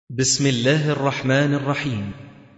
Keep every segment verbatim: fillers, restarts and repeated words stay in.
بسم الله الرحمن الرحيم.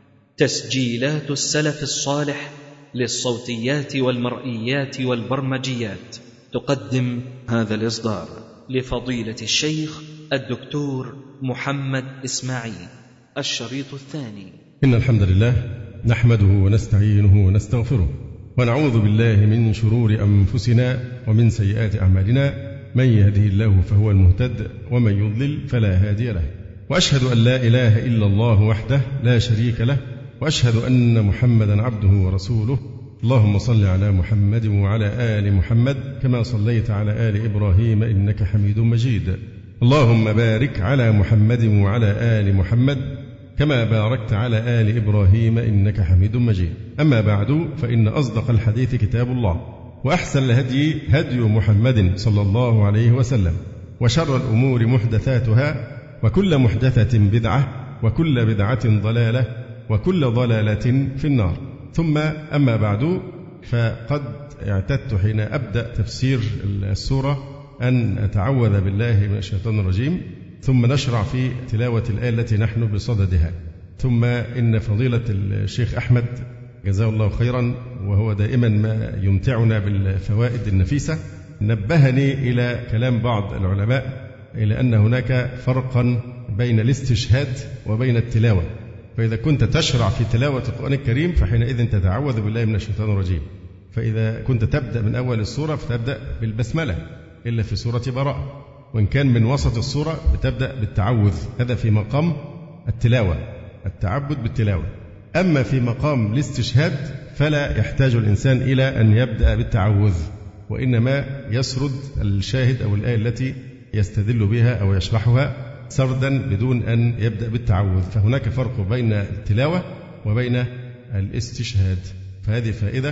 تسجيلات السلف الصالح للصوتيات والمرئيات والبرمجيات تقدم هذا الإصدار لفضيلة الشيخ الدكتور محمد إسماعيل. الشريط الثاني. إن الحمد لله نحمده ونستعينه ونستغفره ونعوذ بالله من شرور أنفسنا ومن سيئات أعمالنا، من يهده الله فهو المهتد ومن يضلل فلا هادي له، وأشهد أن لا إله إلا الله وحده لا شريك له، وأشهد أن محمدا عبده ورسوله. اللهم صل على محمد وعلى آل محمد كما صليت على آل إبراهيم إنك حميد مجيد. اللهم بارك على محمد وعلى آل محمد كما باركت على آل إبراهيم إنك حميد مجيد. أما بعد، فإن أصدق الحديث كتاب الله، وأحسن الهدي هدي محمد صلى الله عليه وسلم، وشر الأمور محدثاتها، وكل محدثة بدعة، وكل بدعة ضلالة، وكل ضلالة في النار. ثم أما بعد، فقد اعتدت حين أبدأ تفسير السورة أن أتعوذ بالله من الشيطان الرجيم، ثم نشرع في تلاوة الآية التي نحن بصددها. ثم إن فضيلة الشيخ أحمد جزاه الله خيرا، وهو دائما ما يمتعنا بالفوائد النفيسة، نبهني إلى كلام بعض العلماء إلى أن هناك فرقا بين الاستشهاد وبين التلاوة. فإذا كنت تشرع في تلاوة القرآن الكريم فحينئذ تتعوذ بالله من الشيطان الرجيم. فإذا كنت تبدأ من أول السورة فتبدأ بالبسملة، إلا في سورة براءة. وإن كان من وسط السورة بتبدأ بالتعوذ، هذا في مقام التلاوة، التعبد بالتلاوة. أما في مقام الاستشهاد فلا يحتاج الإنسان إلى أن يبدأ بالتعوذ، وإنما يسرد الشاهد أو الآية التي يستدل بها أو يشرحها سردا بدون أن يبدأ بالتعوذ. فهناك فرق بين التلاوة وبين الاستشهاد، فهذه فائدة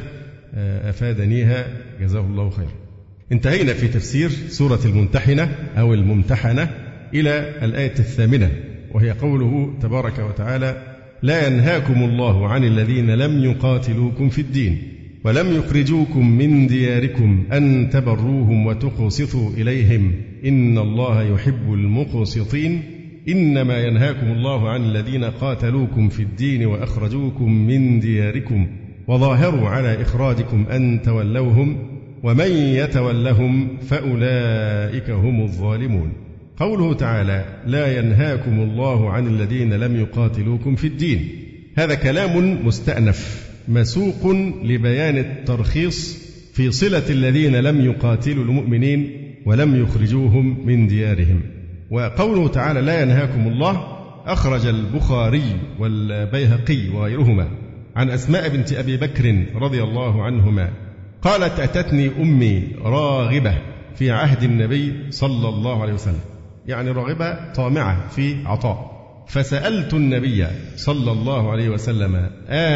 أفادنيها جزاه الله خير. انتهينا في تفسير سورة الممتحنة أو الممتحنة إلى الآية الثامنة، وهي قوله تبارك وتعالى: لا ينهاكم الله عن الذين لم يقاتلوكم في الدين ولم يخرجوكم من دياركم أن تبروهم وتقسطوا إليهم إن الله يحب المقسطين إنما ينهاكم الله عن الذين قاتلوكم في الدين وأخرجوكم من دياركم وظاهروا على إخراجكم أن تولوهم ومن يتولهم فأولئك هم الظالمون. قوله تعالى: لا ينهاكم الله عن الذين لم يقاتلوكم في الدين، هذا كلام مستأنف مسوق لبيان الترخيص في صلة الذين لم يقاتلوا المؤمنين ولم يخرجوهم من ديارهم. وقوله تعالى: لا ينهاكم الله، أخرج البخاري والبيهقي وغيرهما عن أسماء بنت أبي بكر رضي الله عنهما قالت: أتتني أمي راغبة في عهد النبي صلى الله عليه وسلم، يعني راغبة طامعة في عطاء، فسألت النبي صلى الله عليه وسلم: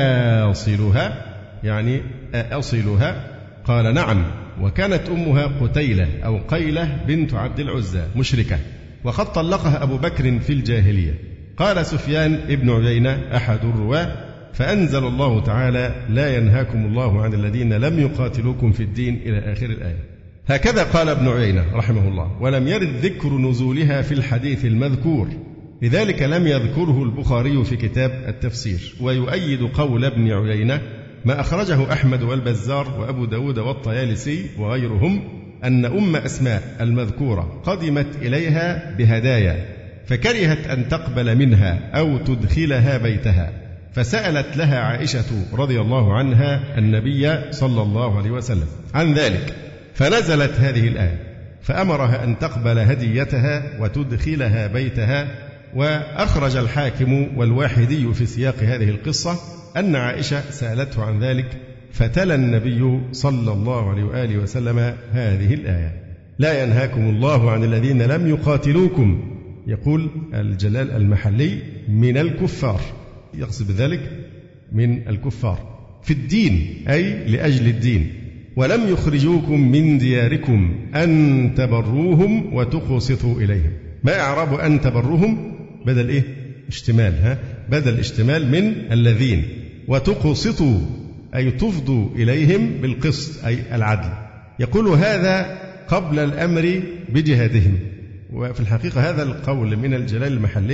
آصلها، يعني أصلها؟ قال: نعم. وكانت أمها قتيلة أو قيلة بنت عبد العزى مشركة، وقد طلقها أبو بكر في الجاهلية. قال سفيان ابن عيينة أحد الرواة: فأنزل الله تعالى: لا ينهاكم الله عن الذين لم يقاتلوكم في الدين إلى آخر الآية. هكذا قال ابن عيينة رحمه الله، ولم يرد ذكر نزولها في الحديث المذكور، لذلك لم يذكره البخاري في كتاب التفسير. ويؤيد قول ابن عيينة ما أخرجه أحمد والبزار وأبو داود والطيالسي وغيرهم أن أم أسماء المذكورة قدمت إليها بهدايا فكرهت أن تقبل منها أو تدخلها بيتها، فسألت لها عائشة رضي الله عنها النبي صلى الله عليه وسلم عن ذلك، فنزلت هذه الآية فأمرها أن تقبل هديتها وتدخلها بيتها. وأخرج الحاكم والواحدي في سياق هذه القصة أن عائشة سألته عن ذلك، فتلا النبي صلى الله عليه وآله وسلم هذه الآية: لا ينهاكم الله عن الذين لم يقاتلوكم، يقول الجلال المحلي من الكفار، يقصد بذلك من الكفار في الدين أي لأجل الدين، ولم يخرجوكم من دياركم أن تبروهم وتقسطوا إليهم. ما إعراب أن تبروهم؟ بدل إيه؟ اشتمال، ها؟ بدل اشتمال من الذين، وتقسطوا أي تفضوا إليهم بالقسط أي العدل. يقول هذا قبل الأمر بجهادهم، وفي الحقيقة هذا القول من الجلال المحلي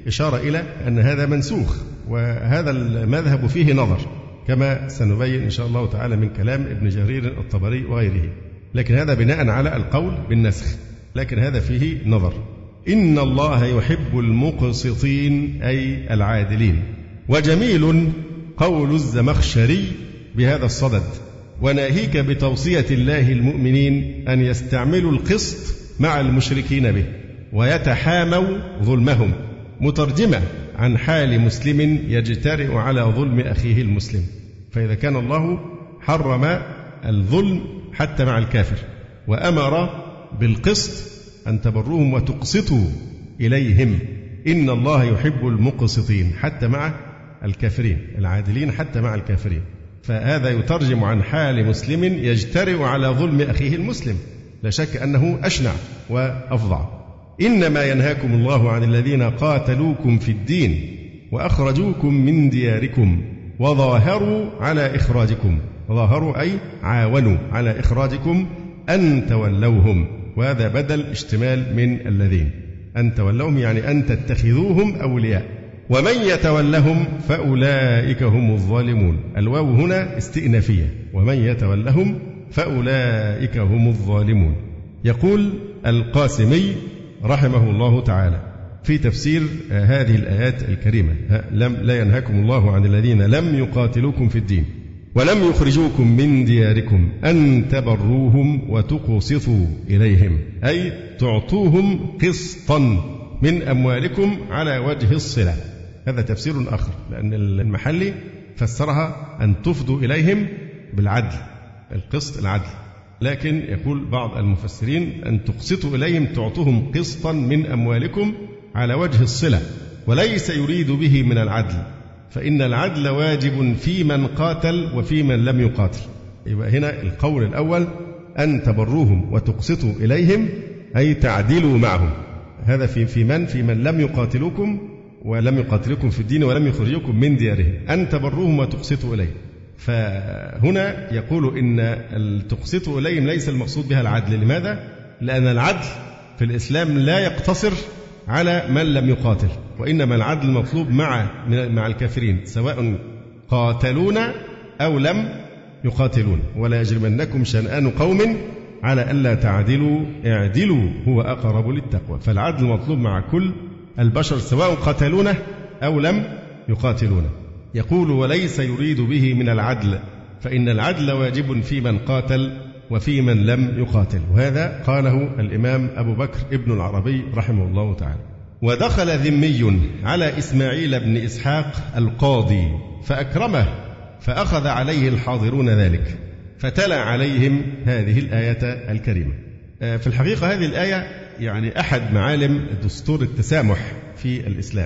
إشارة إلى أن هذا منسوخ، وهذا المذهب فيه نظر كما سنبين إن شاء الله تعالى من كلام ابن جرير الطبري وغيره، لكن هذا بناء على القول بالنسخ، لكن هذا فيه نظر. إن الله يحب المقسطين أي العادلين. وجميل قول الزمخشري بهذا الصدد: وناهيك بتوصية الله المؤمنين أن يستعملوا القسط مع المشركين به ويتحاموا ظلمهم، مترجمة عن حال مسلم يجترئ على ظلم أخيه المسلم. فإذا كان الله حرم الظلم حتى مع الكافر وأمر بالقسط أن تبروهم وتقسطوا إليهم، إن الله يحب المقسطين حتى مع الكافرين، العادلين حتى مع الكافرين، فهذا يترجم عن حال مسلم يجترئ على ظلم أخيه المسلم، لا شك أنه أشنع وأفظع. إنما ينهاكم الله عن الذين قاتلوكم في الدين وأخرجوكم من دياركم وظاهروا على إخراجكم، ظاهروا أي عاونوا على إخراجكم أن تولوهم، وهذا بدل اشتمال من الذين، أن تولوهم يعني أن تتخذوهم أولياء، ومن يتولهم فأولئك هم الظالمون. الواو هنا استئنافية، ومن يتولهم فأولئك هم الظالمون. يقول القاسمي رحمه الله تعالى في تفسير هذه الآيات الكريمة: لم لا ينهاكم الله عن الذين لم يقاتلوكم في الدين ولم يخرجوكم من دياركم أن تبروهم وتقسطوا إليهم، أي تعطوهم قسطا من أموالكم على وجه الصلة. هذا تفسير آخر، لأن المحلي فسرها أن تفضوا إليهم بالعدل، القسط العدل، لكن يقول بعض المفسرين أن تقسطوا إليهم تعطوهم قسطا من أموالكم على وجه الصلة، وليس يريد به من العدل، فإن العدل واجب في من قاتل وفي من لم يقاتل. يبقى هنا القول الأول أن تبروهم وتقسطوا إليهم أي تعدلوا معهم، هذا في في من في من لم يقاتلوكم ولم يقاتلوكم في الدين ولم يخرجوكم من ديارهم، أن تبروهم وتقسطوا إليهم. فهنا يقول إن تقسطوا إليهم ليس المقصود بها العدل. لماذا؟ لأن العدل في الإسلام لا يقتصر على من لم يقاتل، وإنما العدل مطلوب مع مع الكافرين سواء قاتلونا أو لم يقاتلون. ولا يجرمنكم شنآن قوم على ألا تعدلوا اعدلوا هو أقرب للتقوى. فالعدل مطلوب مع كل البشر سواء قاتلونا أو لم يقاتلونا. يقول وليس يريد به من العدل، فإن العدل واجب في من قاتل وفي من لم يقاتل. وهذا قاله الإمام أبو بكر ابن العربي رحمه الله تعالى. ودخل ذمي على إسماعيل بن إسحاق القاضي فأكرمه فأخذ عليه الحاضرون ذلك، فتلا عليهم هذه الآية الكريمة. في الحقيقة هذه الآية يعني أحد معالم دستور التسامح في الإسلام،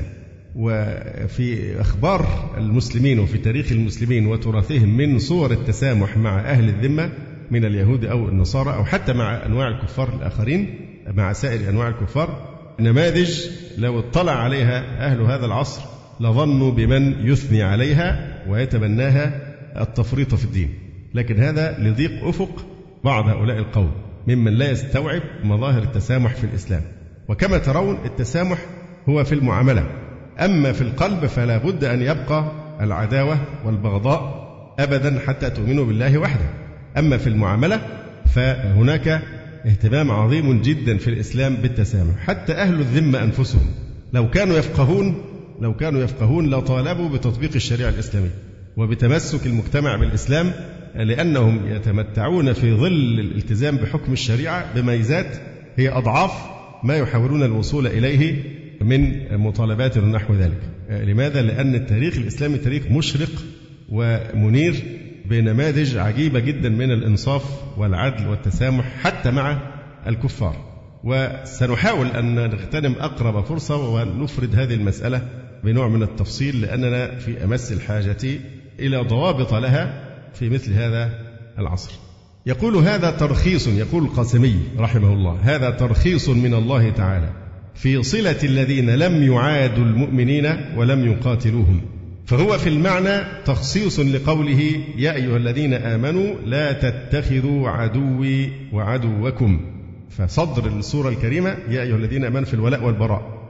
وفي أخبار المسلمين وفي تاريخ المسلمين وتراثهم من صور التسامح مع أهل الذمة من اليهود أو النصارى أو حتى مع أنواع الكفار الآخرين، مع سائر أنواع الكفار، نماذج لو اطلع عليها أهل هذا العصر لظنوا بمن يثني عليها ويتبناها التفريط في الدين. لكن هذا لضيق أفق بعض هؤلاء القوم ممن لا يستوعب مظاهر التسامح في الإسلام. وكما ترون التسامح هو في المعاملة، أما في القلب فلا بد أن يبقى العداوة والبغضاء أبدا حتى تؤمنوا بالله وحده. أما في المعاملة فهناك اهتمام عظيم جدا في الإسلام بالتسامح. حتى أهل الذمة أنفسهم لو كانوا يفقهون لو كانوا يفقهون لطالبوا بتطبيق الشريعة الإسلامية وبتمسك المجتمع بالإسلام، لأنهم يتمتعون في ظل الالتزام بحكم الشريعة بميزات هي أضعاف ما يحاولون الوصول إليه من مطالبات ونحو ذلك. لماذا؟ لأن التاريخ الإسلامي تاريخ مشرق ومنير بنماذج عجيبة جدا من الإنصاف والعدل والتسامح حتى مع الكفار. وسنحاول أن نغتنم أقرب فرصة ونفرد هذه المسألة بنوع من التفصيل، لأننا في أمس الحاجة إلى ضوابط لها في مثل هذا العصر. يقول هذا ترخيص، يقول القاسمي رحمه الله: هذا ترخيص من الله تعالى في صلة الذين لم يعادوا المؤمنين ولم يقاتلوهم، فهو في المعنى تخصيص لقوله يا أيها الذين آمنوا لا تتخذوا عدوي وعدوكم. فصدر السورة الكريمة يا أيها الذين آمنوا في الولاء والبراء،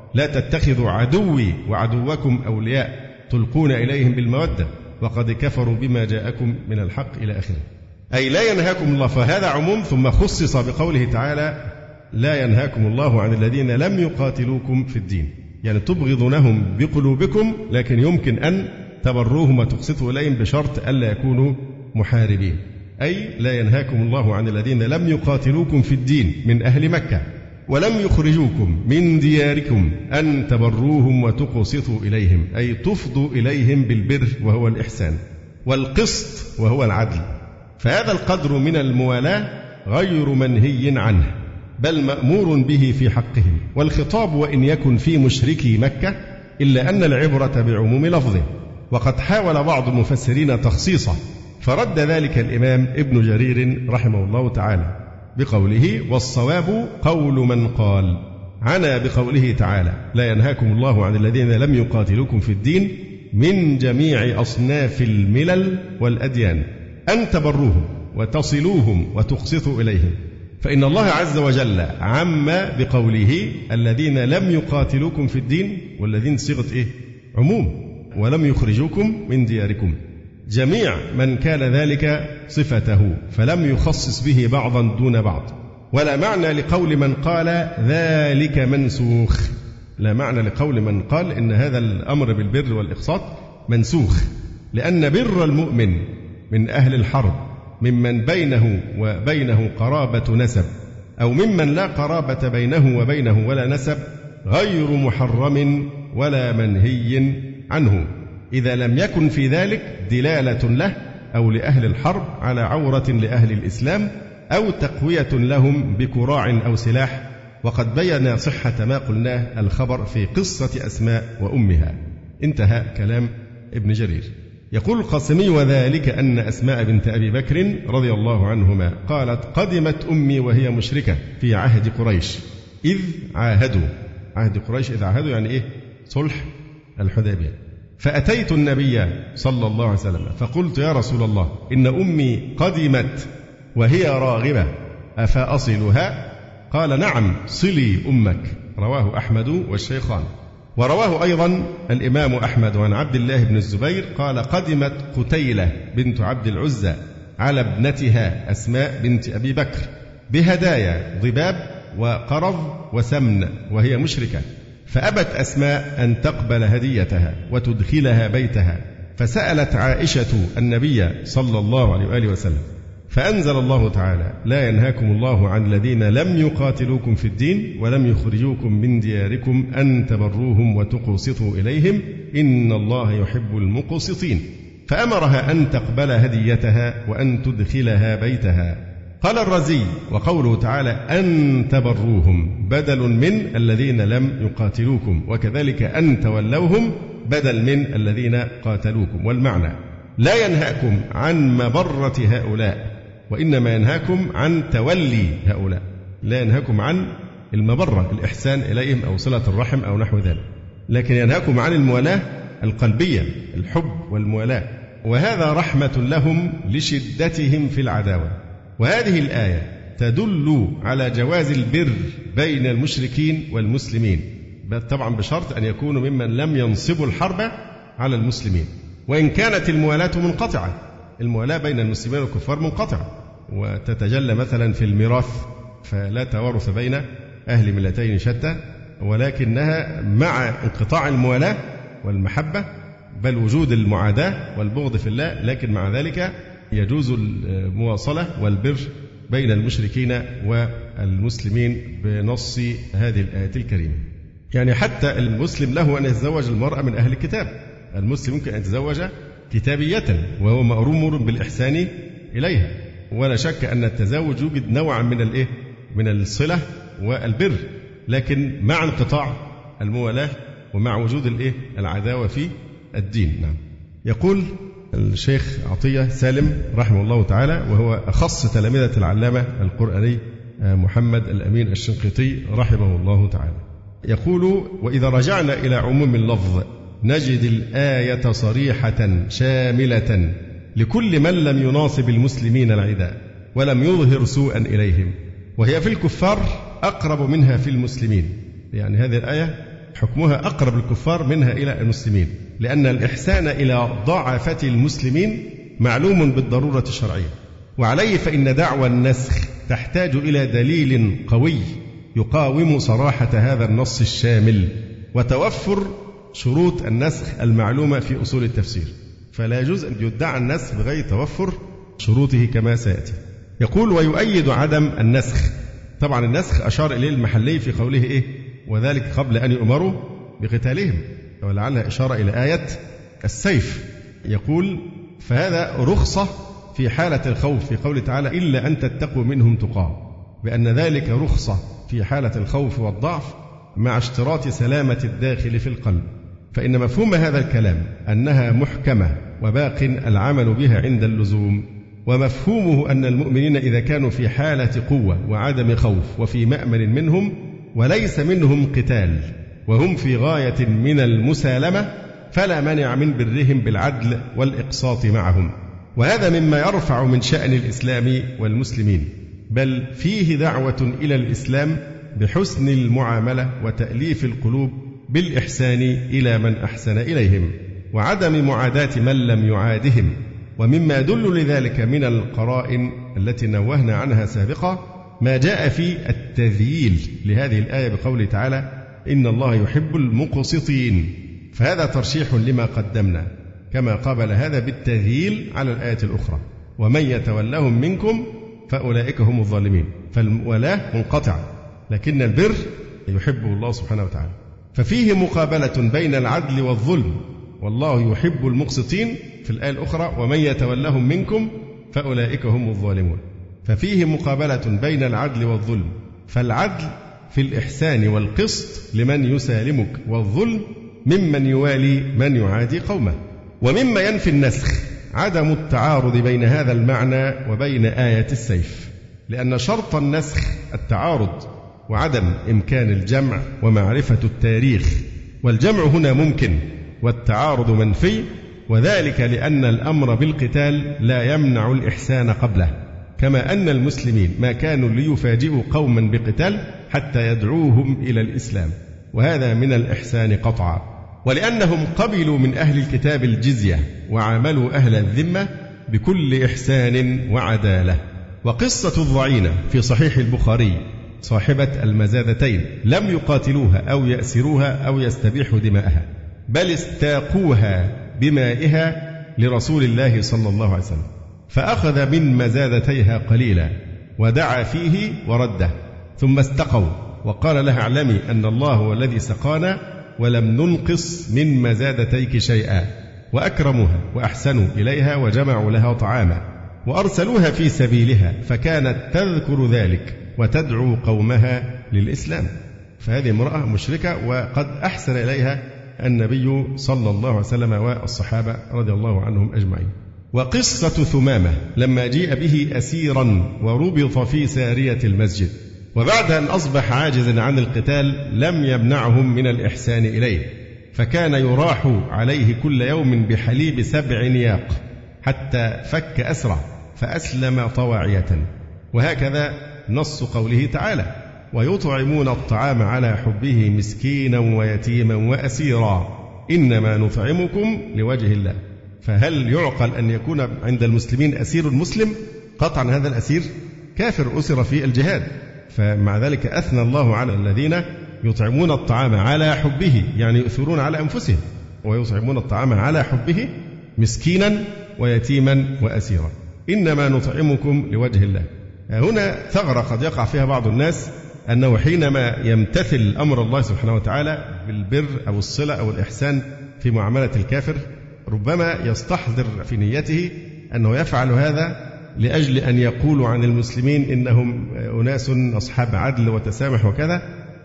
لا تتخذوا عدوي وعدوكم أولياء تلقون إليهم بالمودة وقد كفروا بما جاءكم من الحق إلى آخره. أي لا ينهاكم الله، فهذا عموم ثم خصص بقوله تعالى لا ينهاكم الله عن الذين لم يقاتلوكم في الدين، يعني تبغضونهم بقلوبكم لكن يمكن أن تبروهم وتقسطوا إليهم بشرط ألا يكونوا محاربين. أي لا ينهاكم الله عن الذين لم يقاتلوكم في الدين من أهل مكة ولم يخرجوكم من دياركم أن تبروهم وتقسطوا إليهم، أي تفضوا إليهم بالبر وهو الإحسان، والقسط وهو العدل. فهذا القدر من الموالاة غير منهي عنه بل مأمور به في حقهم، والخطاب وإن يكن في مشركي مكة إلا أن العبرة بعموم لفظه. وقد حاول بعض المفسرين تخصيصه فرد ذلك الإمام ابن جرير رحمه الله تعالى بقوله والصواب قول من قال، عنا بقوله تعالى لا ينهاكم الله عن الذين لم يقاتلوكم في الدين من جميع أصناف الملل والأديان أن تبروهم وتصلوهم وتقسطوا إليهم، فإن الله عز وجل عم بقوله الذين لم يقاتلوكم في الدين، والذين صيغة إيه؟ عموم، ولم يخرجوكم من دياركم، جميع من كان ذلك صفته، فلم يخصص به بعضا دون بعض. ولا معنى لقول من قال ذلك منسوخ، لا معنى لقول من قال إن هذا الأمر بالبر والإقساط منسوخ، لأن بر المؤمن من أهل الحرب ممن بينه وبينه قرابة نسب أو ممن لا قرابة بينه وبينه ولا نسب غير محرم ولا منهي عنه، إذا لم يكن في ذلك دلالة له أو لأهل الحرب على عورة لأهل الإسلام أو تقوية لهم بكراع أو سلاح. وقد بين صحة ما قلناه الخبر في قصة أسماء وأمها. انتهى كلام ابن جرير. يقول القاسمي وذلك أن أسماء بنت أبي بكر رضي الله عنهما قالت قدمت أمي وهي مشركة في عهد قريش إذ عاهدوا، عهد قريش إذ عاهدوا يعني إيه؟ صلح الحديبية. فأتيت النبي صلى الله عليه وسلم فقلت يا رسول الله إن أمي قدمت وهي راغبة أفأصلها؟ قال نعم صلي أمك، رواه أحمد والشيخان. ورواه أيضا الإمام أحمد عن عبد الله بن الزبير قال قدمت قتيلة بنت عبد العزى على ابنتها أسماء بنت أبي بكر بهدايا ضباب وقرض وسمن وهي مشركة، فأبت أسماء أن تقبل هديتها وتدخلها بيتها، فسألت عائشة النبي صلى الله عليه وآله وسلم، فأنزل الله تعالى لا ينهاكم الله عن الذين لم يقاتلوكم في الدين ولم يخرجوكم من دياركم أن تبروهم وتقسطوا إليهم إن الله يحب المقسطين، فأمرها أن تقبل هديتها وأن تدخلها بيتها. قال الرزي وقوله تعالى أن تبروهم بدل من الذين لم يقاتلوكم، وكذلك أن تولوهم بدل من الذين قاتلوكم، والمعنى لا ينهاكم عن مبرة هؤلاء وإنما ينهاكم عن تولي هؤلاء، لا ينهاكم عن المبرة الإحسان إليهم أو صلة الرحم أو نحو ذلك، لكن ينهاكم عن الموالاة القلبية الحب والموالاة، وهذا رحمة لهم لشدتهم في العداوة. وهذه الآية تدل على جواز البر بين المشركين والمسلمين، طبعا بشرط أن يكونوا ممن لم ينصبوا الحرب على المسلمين، وإن كانت الموالاة منقطعة، الموالاة بين المسلمين والكفار منقطعة، وتتجلى مثلا في الميراث فلا توارث بين أهل ملتين شتى، ولكنها مع انقطاع الموالاة والمحبة بل وجود المعاداة والبغض في الله، لكن مع ذلك يجوز المواصلة والبر بين المشركين والمسلمين بنص هذه الآية الكريمة. يعني حتى المسلم له أن يتزوج المرأة من أهل الكتاب، المسلم ممكن أن يتزوج كتابية وهو مأمور بالإحسان إليها، ولا شك أن التزاوج يوجد نوعا من الإيه؟ من الصلة والبر، لكن مع انقطاع الموالاة ومع وجود الإيه؟ العداوة في الدين. نعم. يقول الشيخ عطية سالم رحمه الله تعالى وهو أخص تلامذة العلامة القرآني محمد الأمين الشنقيطي رحمه الله تعالى، يقول وإذا رجعنا إلى عموم اللفظ نجد الآية صريحة شاملة لكل من لم يناصب المسلمين العداء ولم يظهر سوءا إليهم، وهي في الكفار أقرب منها في المسلمين. يعني هذه الآية حكمها أقرب للكفار منها إلى المسلمين، لأن الإحسان إلى ضعفة المسلمين معلوم بالضرورة الشرعية. وعليه فإن دعوى النسخ تحتاج إلى دليل قوي يقاوم صراحة هذا النص الشامل وتوفر شروط النسخ المعلومة في أصول التفسير، فلا يجوز أن يدعى النسخ بغير توفر شروطه كما سيأتي. يقول ويؤيد عدم النسخ. طبعا النسخ أشار إليه المحلي في قوله إيه وذلك قبل أن يؤمروا بقتالهم، ولعلها إشارة إلى آية السيف. يقول فهذا رخصة في حالة الخوف في قوله تعالى إلا أن تتقوا منهم تقاه، بأن ذلك رخصة في حالة الخوف والضعف مع اشتراط سلامة الداخل في القلب. فإن مفهوم هذا الكلام أنها محكمة وباق العمل بها عند اللزوم، ومفهومه أن المؤمنين إذا كانوا في حالة قوة وعدم خوف وفي مأمن منهم وليس منهم قتال وهم في غاية من المسالمة فلا مانع من برهم بالعدل والإقساط معهم. وهذا مما يرفع من شأن الإسلام والمسلمين، بل فيه دعوة إلى الإسلام بحسن المعاملة وتأليف القلوب بالإحسان إلى من أحسن إليهم وعدم معاداة من لم يعادهم. ومما يدل لذلك من القرائن التي نوهنا عنها سابقا ما جاء في التذييل لهذه الآية بقوله تعالى إن الله يحب المقسطين، فهذا ترشيح لما قدمنا كما قابل هذا بالتذييل على الآية الأخرى ومن يتولهم منكم فأولئك هم الظالمين، فالولاة منقطع لكن البر يحبه الله سبحانه وتعالى. ففيه مقابلة بين العدل والظلم، والله يحب المقسطين في الآية الأخرى ومن يتولهم منكم فأولئك هم الظالمون. ففيه مقابلة بين العدل والظلم، فالعدل في الإحسان والقسط لمن يسالمك، والظلم ممن يوالي من يعادي قومه. ومما ينفي النسخ عدم التعارض بين هذا المعنى وبين آية السيف، لأن شرط النسخ التعارض وعدم إمكان الجمع ومعرفة التاريخ، والجمع هنا ممكن والتعارض منفي، وذلك لأن الأمر بالقتال لا يمنع الإحسان قبله، كما أن المسلمين ما كانوا ليفاجئوا قوما بقتال حتى يدعوهم إلى الإسلام، وهذا من الإحسان قطعا. ولأنهم قبلوا من أهل الكتاب الجزية وعاملوا أهل الذمة بكل إحسان وعدالة. وقصة الضعينة في صحيح البخاري صاحبة المزادتين لم يقاتلوها أو يأسروها أو يستبيحوا دماءها، بل استاقوها بمائها لرسول الله صلى الله عليه وسلم، فأخذ من مزادتيها قليلا ودعا فيه ورده، ثم استقوا وقال لها اعلمي أن الله هو الذي سقانا ولم ننقص من مزادتيك شيئا، وأكرموها وأحسنوا إليها وجمعوا لها طعاما وأرسلوها في سبيلها، فكانت تذكر ذلك وتدعو قومها للإسلام. فهذه امرأة مشركة وقد أحسن إليها النبي صلى الله عليه وسلم والصحابة رضي الله عنهم أجمعين. وقصة ثمامة لما جيء به أسيرا وربط في سارية المسجد، وبعد أن أصبح عاجزا عن القتال لم يمنعهم من الإحسان إليه، فكان يراح عليه كل يوم بحليب سبع نياق حتى فك أسره فأسلم طواعية. وهكذا نص قوله تعالى ويطعمون الطعام على حبه مسكينا ويتيما وأسيرا إنما نطعمكم لوجه الله. فهل يعقل أن يكون عند المسلمين أسير مسلم؟ قطعا هذا الأسير كافر أسر في الجهاد. فمع ذلك أثنى الله على الذين يطعمون الطعام على حبه، يعني يؤثرون على أنفسهم، ويطعمون الطعام على حبه مسكينا ويتيما وأسيرا إنما نطعمكم لوجه الله. هنا ثغرة قد يقع فيها بعض الناس، أنه حينما يمتثل أمر الله سبحانه وتعالى بالبر أو الصلة أو الإحسان في معاملة الكافر ربما يستحضر في نيته أنه يفعل هذا لأجل أن يقولوا عن المسلمين إنهم أناس أصحاب عدل وتسامح وكذا،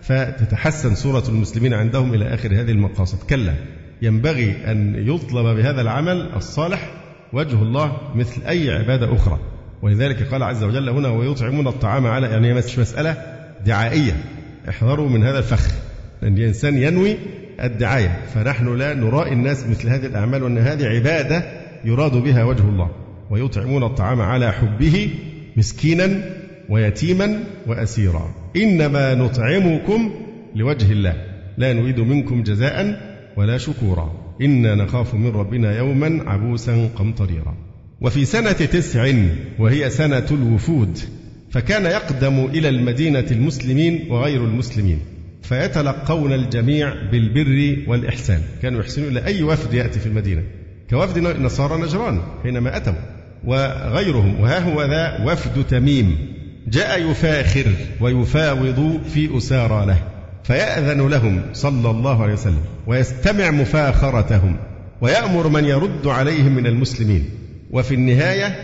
فتتحسن صورة المسلمين عندهم إلى آخر هذه المقاصد. كلا، ينبغي أن يطلب بهذا العمل الصالح وجه الله مثل أي عبادة أخرى. ولذلك قال عز وجل هنا ويطعمون الطعام على، يعني مش مسألة دعائية، احذروا من هذا الفخ أن الإنسان ينوي الدعاية، فنحن لا نرائي الناس مثل هذه الأعمال، وأن هذه عبادة يراد بها وجه الله. ويطعمون الطعام على حبه مسكينا ويتيما وأسيرا إنما نطعمكم لوجه الله. لا نريد منكم جزاء ولا شكورا إنا نخاف من ربنا يوما عبوسا قمطريرا. وفي سنة تسع وهي سنة الوفود فكان يقدم إلى المدينة المسلمين وغير المسلمين فيتلقون الجميع بالبر والإحسان. كانوا يحسنون إلى أي وفد يأتي في المدينة كوفد نصارى نجران حينما أتوا وغيرهم. وها هو ذا وفد تميم جاء يفاخر ويفاوض في أسارى له فيأذن لهم صلى الله عليه وسلم ويستمع مفاخرتهم ويأمر من يرد عليهم من المسلمين، وفي النهاية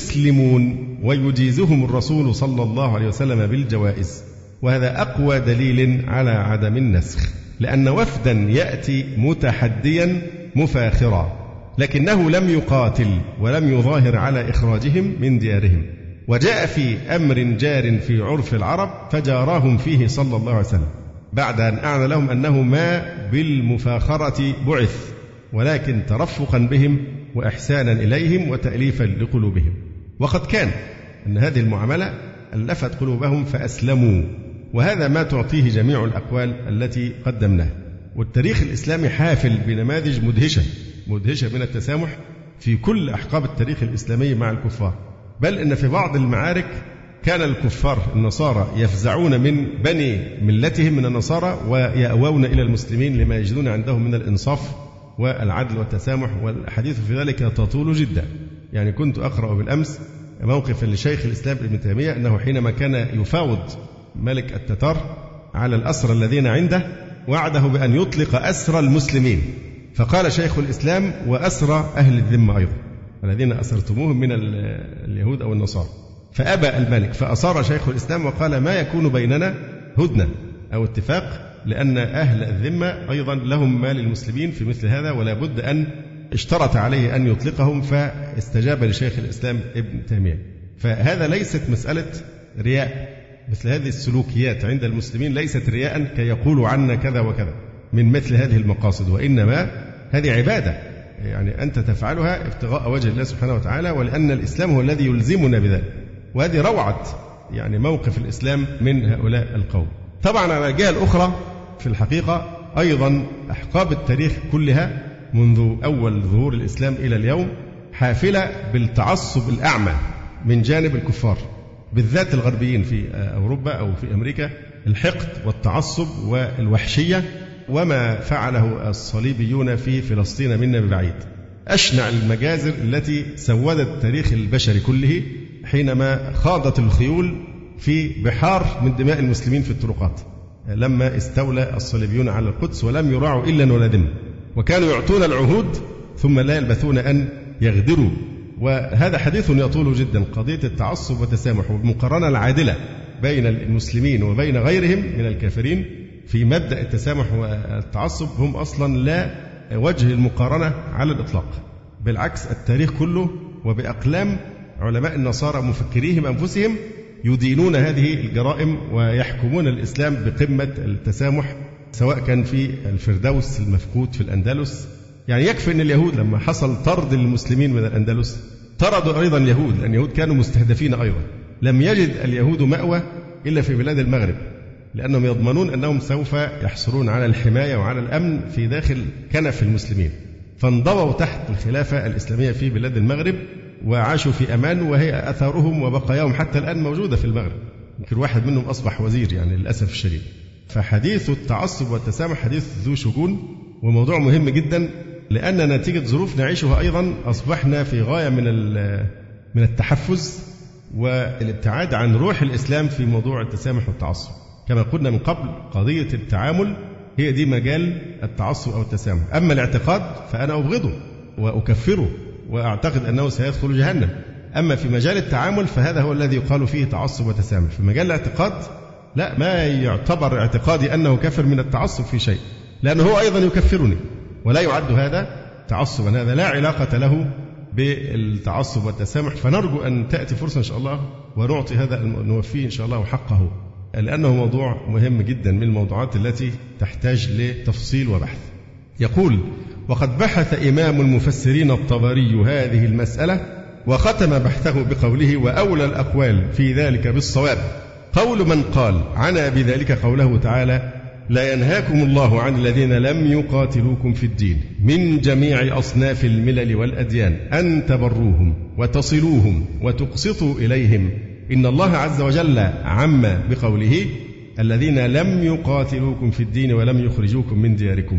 يسلمون ويجيزهم الرسول صلى الله عليه وسلم بالجوائز. وهذا أقوى دليل على عدم النسخ، لأن وفدا يأتي متحديا مفاخرا لكنه لم يقاتل ولم يظاهر على إخراجهم من ديارهم، وجاء في أمر جار في عرف العرب فجاراهم فيه صلى الله عليه وسلم بعد أن أعلن لهم أنه ما بالمفاخرة بعث ولكن ترفقا بهم وإحسانا إليهم وتأليفا لقلوبهم. وقد كان أن هذه المعاملة ألفت قلوبهم فأسلموا، وهذا ما تعطيه جميع الأقوال التي قدمناها. والتاريخ الإسلامي حافل بنماذج مدهشة مدهشة من التسامح في كل أحقاب التاريخ الإسلامي مع الكفار، بل إن في بعض المعارك كان الكفار النصارى يفزعون من بني ملتهم من النصارى ويأوون إلى المسلمين لما يجدون عندهم من الإنصاف والعدل والتسامح، والحديث في ذلك تطول جدا. يعني كنت أقرأ بالأمس موقفا لشيخ الإسلام ابن تيمية أنه حينما كان يفاوض ملك التتار على الأسرى الذين عنده وعده بأن يطلق أسرى المسلمين، فقال شيخ الإسلام وأسرى أهل الذمة أيضا الذين أسرتموهم من اليهود أو النصارى، فأبى الملك، فأصار شيخ الإسلام وقال ما يكون بيننا هدنة أو اتفاق، لأن أهل الذمة أيضا لهم مال المسلمين في مثل هذا ولا بد أن اشترط عليه أن يطلقهم، فاستجاب لشيخ الإسلام ابن تيمية. فهذا ليست مسألة رياء، مثل هذه السلوكيات عند المسلمين ليست رياء كي يقولوا عنا كذا وكذا من مثل هذه المقاصد، وإنما هذه عبادة يعني أنت تفعلها ابتغاء وجه الله سبحانه وتعالى، ولأن الإسلام هو الذي يلزمنا بذلك. وهذه روعة يعني موقف الإسلام من هؤلاء القوم. طبعا على الجهة الأخرى في الحقيقة أيضا أحقاب التاريخ كلها منذ أول ظهور الإسلام إلى اليوم حافلة بالتعصب الأعمى من جانب الكفار بالذات الغربيين في أوروبا أو في أمريكا، الحقد والتعصب والوحشية وما فعله الصليبيون في فلسطين منا ببعيد. أشنع المجازر التي سودت التاريخ البشري كله حينما خاضت الخيول في بحار من دماء المسلمين في الطرقات لما استولى الصليبيون على القدس ولم يراعوا إلا ولا ذمة، وكانوا يعطون العهود ثم لا يلبثون أن يغدروا. وهذا حديث يطول جدا، قضية التعصب والتسامح والمقارنة العادلة بين المسلمين وبين غيرهم من الكافرين في مبدأ التسامح والتعصب هم أصلا لا وجه المقارنة على الإطلاق، بالعكس التاريخ كله وبأقلام علماء النصارى مفكريهم أنفسهم يدينون هذه الجرائم ويحكمون الإسلام بقمة التسامح، سواء كان في الفردوس المفقود في الأندلس. يعني يكفي أن اليهود لما حصل طرد المسلمين من الأندلس طردوا أيضا اليهود، لأن اليهود كانوا مستهدفين أيضا. لم يجد اليهود مأوى إلا في بلاد المغرب، لأنهم يضمنون أنهم سوف يحصلون على الحماية وعلى الأمن في داخل كنف المسلمين، فانضووا تحت الخلافة الإسلامية في بلاد المغرب وعاشوا في أمان، وهي أثارهم وبقاياهم حتى الآن موجودة في المغرب. يمكن واحد منهم أصبح وزير يعني للأسف الشديد. فحديث التعصب والتسامح حديث ذو شجون وموضوع مهم جدا، لأن نتيجة ظروف نعيشها أيضا أصبحنا في غاية من من التحفز والابتعاد عن روح الإسلام في موضوع التسامح والتعصب. كما قلنا من قبل قضية التعامل هي دي مجال التعصب أو التسامح، أما الاعتقاد فأنا أبغضه وأكفره وأعتقد أنه سيدخل جهنم. أما في مجال التعامل فهذا هو الذي يقال فيه تعصب وتسامح. في مجال الاعتقاد لا، ما يعتبر اعتقادي أنه كفر من التعصب في شيء، لأنه هو أيضا يكفرني ولا يعد هذا تعصبا، هذا لا علاقة له بالتعصب والتسامح. فنرجو أن تأتي فرصة إن شاء الله ونعطي هذا نوفيه إن شاء الله حقه، لأنه موضوع مهم جدا من الموضوعات التي تحتاج لتفصيل وبحث. يقول: وقد بحث إمام المفسرين الطبري هذه المسألة وختم بحثه بقوله: وأولى الأقوال في ذلك بالصواب قول من قال عنا بذلك قوله تعالى: لا ينهاكم الله عن الذين لم يقاتلوكم في الدين من جميع أصناف الملل والأديان أن تبروهم وتصلوهم وتقسطوا إليهم إن الله عز وجل عم بقوله الذين لم يقاتلوكم في الدين ولم يخرجوكم من دياركم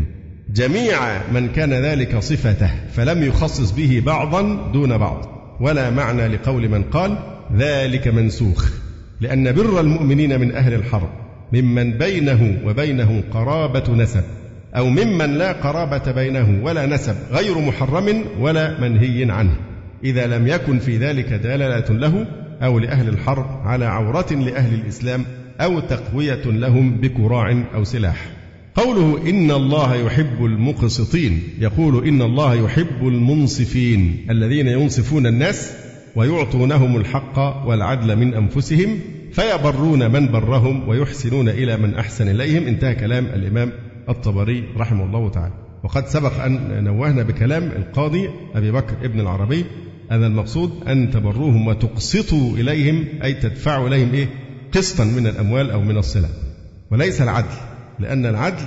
جميع من كان ذلك صفته، فلم يخصص به بعضا دون بعض، ولا معنى لقول من قال ذلك منسوخ، لأن بر المؤمنين من أهل الحرب ممن بينه وبينه قرابة نسب أو ممن لا قرابة بينه ولا نسب غير محرم ولا منهي عنه، إذا لم يكن في ذلك دلالة له أو لأهل الحرب على عورة لأهل الإسلام أو تقوية لهم بكراع أو سلاح. قوله إن الله يحب المقسطين، يقول إن الله يحب المنصفين الذين ينصفون الناس ويعطونهم الحق والعدل من أنفسهم فيبرون من برهم ويحسنون إلى من أحسن إليهم. انتهى كلام الإمام الطبري رحمه الله تعالى. وقد سبق أن نوهنا بكلام القاضي أبي بكر ابن العربي أن المقصود أن تبروهم وتقسطوا إليهم، أي تدفعوا إليهم إيه؟ قسطا من الأموال أو من الصلة، وليس العدل، لأن العدل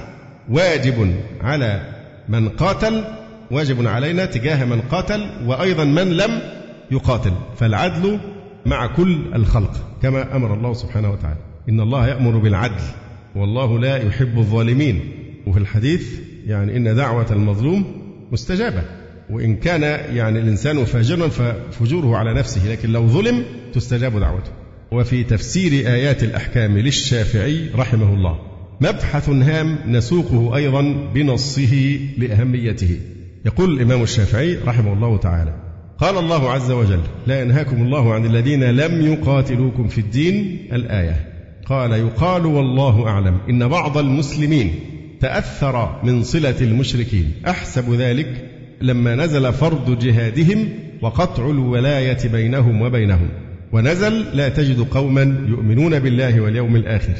واجب على من قاتل، واجب علينا تجاه من قاتل وأيضا من لم يقاتل، فالعدل مع كل الخلق كما أمر الله سبحانه وتعالى إن الله يأمر بالعدل والله لا يحب الظالمين. وفي الحديث يعني إن دعوة المظلوم مستجابة، وإن كان يعني الإنسان فاجرا ففجوره على نفسه، لكن لو ظلم تستجاب دعوته. وفي تفسير آيات الأحكام للشافعي رحمه الله مبحث هام نسوقه أيضا بنصه لأهميته. يقول الإمام الشافعي رحمه الله تعالى قال الله عز وجل لا ينهاكم الله عن الذين لم يقاتلوكم في الدين الآية. قال يقال والله أعلم إن بعض المسلمين تأثر من صلة المشركين، أحسب ذلك لما نزل فرض جهادهم وقطع الولاية بينهم وبينهم، ونزل لا تجد قوما يؤمنون بالله واليوم الآخر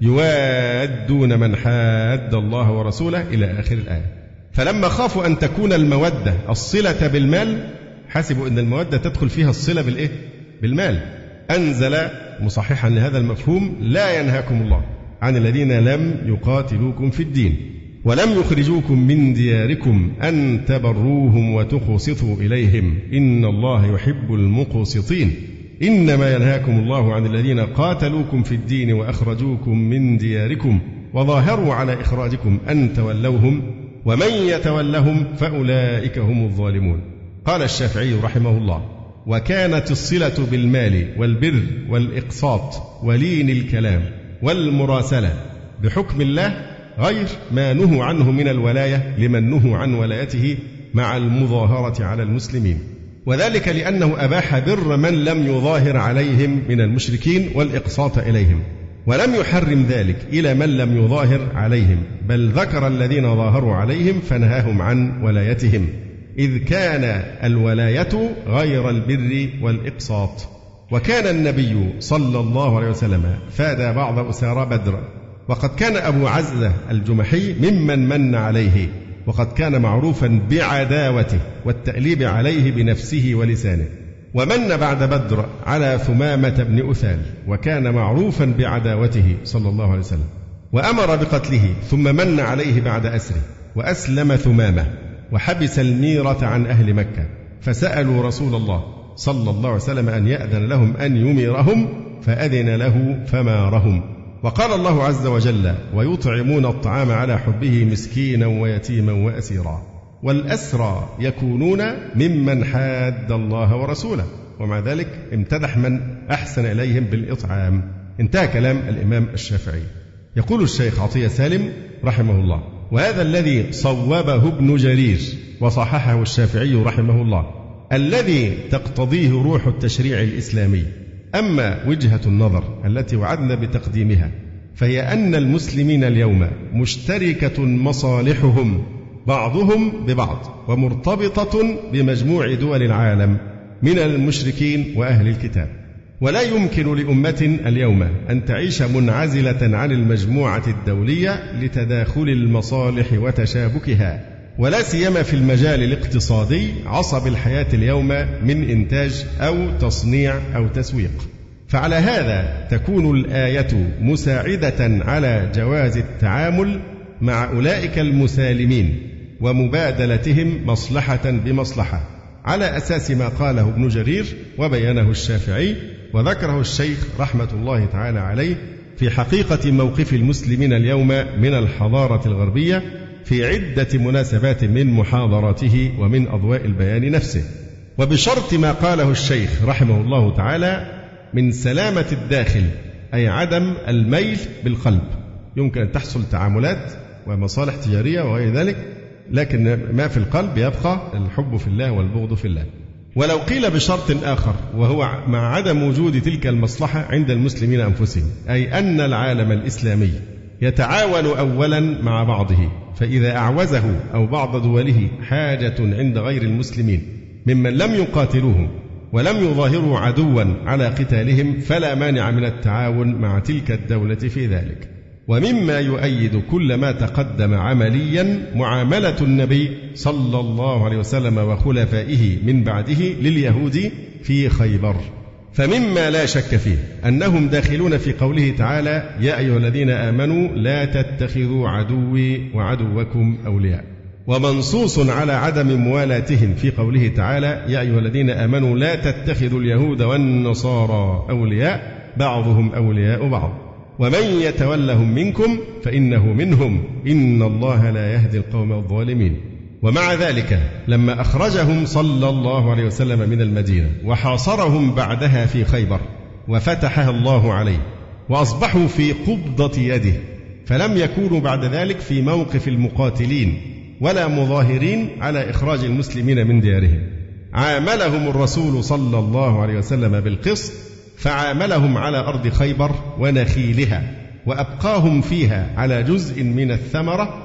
يوادون من حاد الله ورسوله إلى آخر الآية. فلما خافوا أن تكون المودة الصلة بالمال، حسبوا أن المودة تدخل فيها الصلة بالإيه؟ بالمال، أنزل مصححا لهذا المفهوم لا ينهاكم الله عن الذين لم يقاتلوكم في الدين ولم يخرجوكم من دياركم أن تبروهم وتقسطوا إليهم إن الله يحب المقسطين إنما ينهاكم الله عن الذين قاتلوكم في الدين وأخرجوكم من دياركم وظاهروا على إخراجكم أن تولوهم ومن يتولهم فأولئك هم الظالمون. قال الشافعي رحمه الله وكانت الصلة بالمال والبر والإقساط ولين الكلام والمراسلة بحكم الله غير ما نهوا عنه من الولاية لمن نهوا عن ولايته مع المظاهرة على المسلمين، وذلك لأنه أباح بر من لم يظاهر عليهم من المشركين والإقساط إليهم، ولم يحرم ذلك إلى من لم يظاهر عليهم، بل ذكر الذين ظاهروا عليهم فنهاهم عن ولايتهم، إذ كان الولاية غير البر والإقساط. وكان النبي صلى الله عليه وسلم فادى بعض أسارى بدر، وقد كان أبو عزة الجمحي ممن من عليه، وقد كان معروفا بعداوته والتأليب عليه بنفسه ولسانه. ومن بعد بدر على ثمامة بن أثال، وكان معروفا بعداوته صلى الله عليه وسلم، وأمر بقتله، ثم من عليه بعد أسره، وأسلم ثمامة وحبس الميرة عن أهل مكة، فسألوا رسول الله صلى الله عليه وسلم أن يأذن لهم أن يميرهم، فأذن له فمارهم. وقال الله عز وجل ويطعمون الطعام على حبه مسكينا ويتيما وأسيرا، والأسرى يكونون ممن حاد الله ورسوله، ومع ذلك امتدح من أحسن إليهم بالإطعام. انتهى كلام الإمام الشافعي. يقول الشيخ عطية سالم رحمه الله وهذا الذي صوبه ابن جرير وصححه الشافعي رحمه الله الذي تقتضيه روح التشريع الإسلامي. أما وجهة النظر التي وعدنا بتقديمها فهي أن المسلمين اليوم مشتركة مصالحهم بعضهم ببعض ومرتبطة بمجموع دول العالم من المشركين وأهل الكتاب، ولا يمكن لأمة اليوم أن تعيش منعزلة عن المجموعة الدولية لتداخل المصالح وتشابكها، ولا سيما في المجال الاقتصادي عصب الحياة اليوم من إنتاج أو تصنيع أو تسويق. فعلى هذا تكون الآية مساعدة على جواز التعامل مع أولئك المسالمين ومبادلتهم مصلحة بمصلحة، على أساس ما قاله ابن جرير وبينه الشافعي وذكره الشيخ رحمة الله تعالى عليه في حقيقة موقف المسلمين اليوم من الحضارة الغربية في عدة مناسبات من محاضراته ومن أضواء البيان نفسه، وبشرط ما قاله الشيخ رحمه الله تعالى من سلامة الداخل، أي عدم الميل بالقلب. يمكن أن تحصل تعاملات ومصالح تجارية وغير ذلك، لكن ما في القلب يبقى الحب في الله والبغض في الله. ولو قيل بشرط آخر وهو مع عدم وجود تلك المصلحة عند المسلمين أنفسهم، أي أن العالم الإسلامي يتعاون أولا مع بعضه، فإذا أعوزه أو بعض دوله حاجة عند غير المسلمين ممن لم يقاتلوهم ولم يظاهروا عدوا على قتالهم فلا مانع من التعاون مع تلك الدولة في ذلك. ومما يؤيد كل ما تقدم عمليا معاملة النبي صلى الله عليه وسلم وخلفائه من بعده لليهود في خيبر، فمما لا شك فيه أنهم داخلون في قوله تعالى: يا أيها الذين آمنوا لا تتخذوا عدوي وعدوكم أولياء، ومنصوص على عدم موالاتهم في قوله تعالى: يا أيها الذين آمنوا لا تتخذوا اليهود والنصارى أولياء بعضهم أولياء بعض ومن يتولهم منكم فإنه منهم إن الله لا يهدي القوم الظالمين. ومع ذلك لما أخرجهم صلى الله عليه وسلم من المدينة وحاصرهم بعدها في خيبر وفتحها الله عليه وأصبحوا في قبضة يده، فلم يكونوا بعد ذلك في موقف المقاتلين ولا مظاهرين على إخراج المسلمين من ديارهم. عاملهم الرسول صلى الله عليه وسلم بالقسط، فعاملهم على أرض خيبر ونخيلها، وأبقاهم فيها على جزء من الثمرة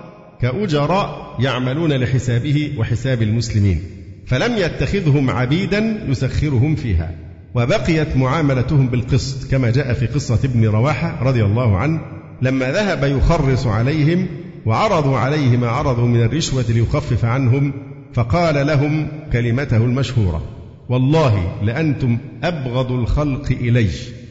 كأجراء يعملون لحسابه وحساب المسلمين، فلم يتخذهم عبيدا يسخرهم فيها، وبقيت معاملتهم بالقسط كما جاء في قصة ابن رواحة رضي الله عنه لما ذهب يخرص عليهم وعرضوا عليه ما عرضوا من الرشوة ليخفف عنهم، فقال لهم كلمته المشهورة: والله لأنتم أبغض الخلق إلي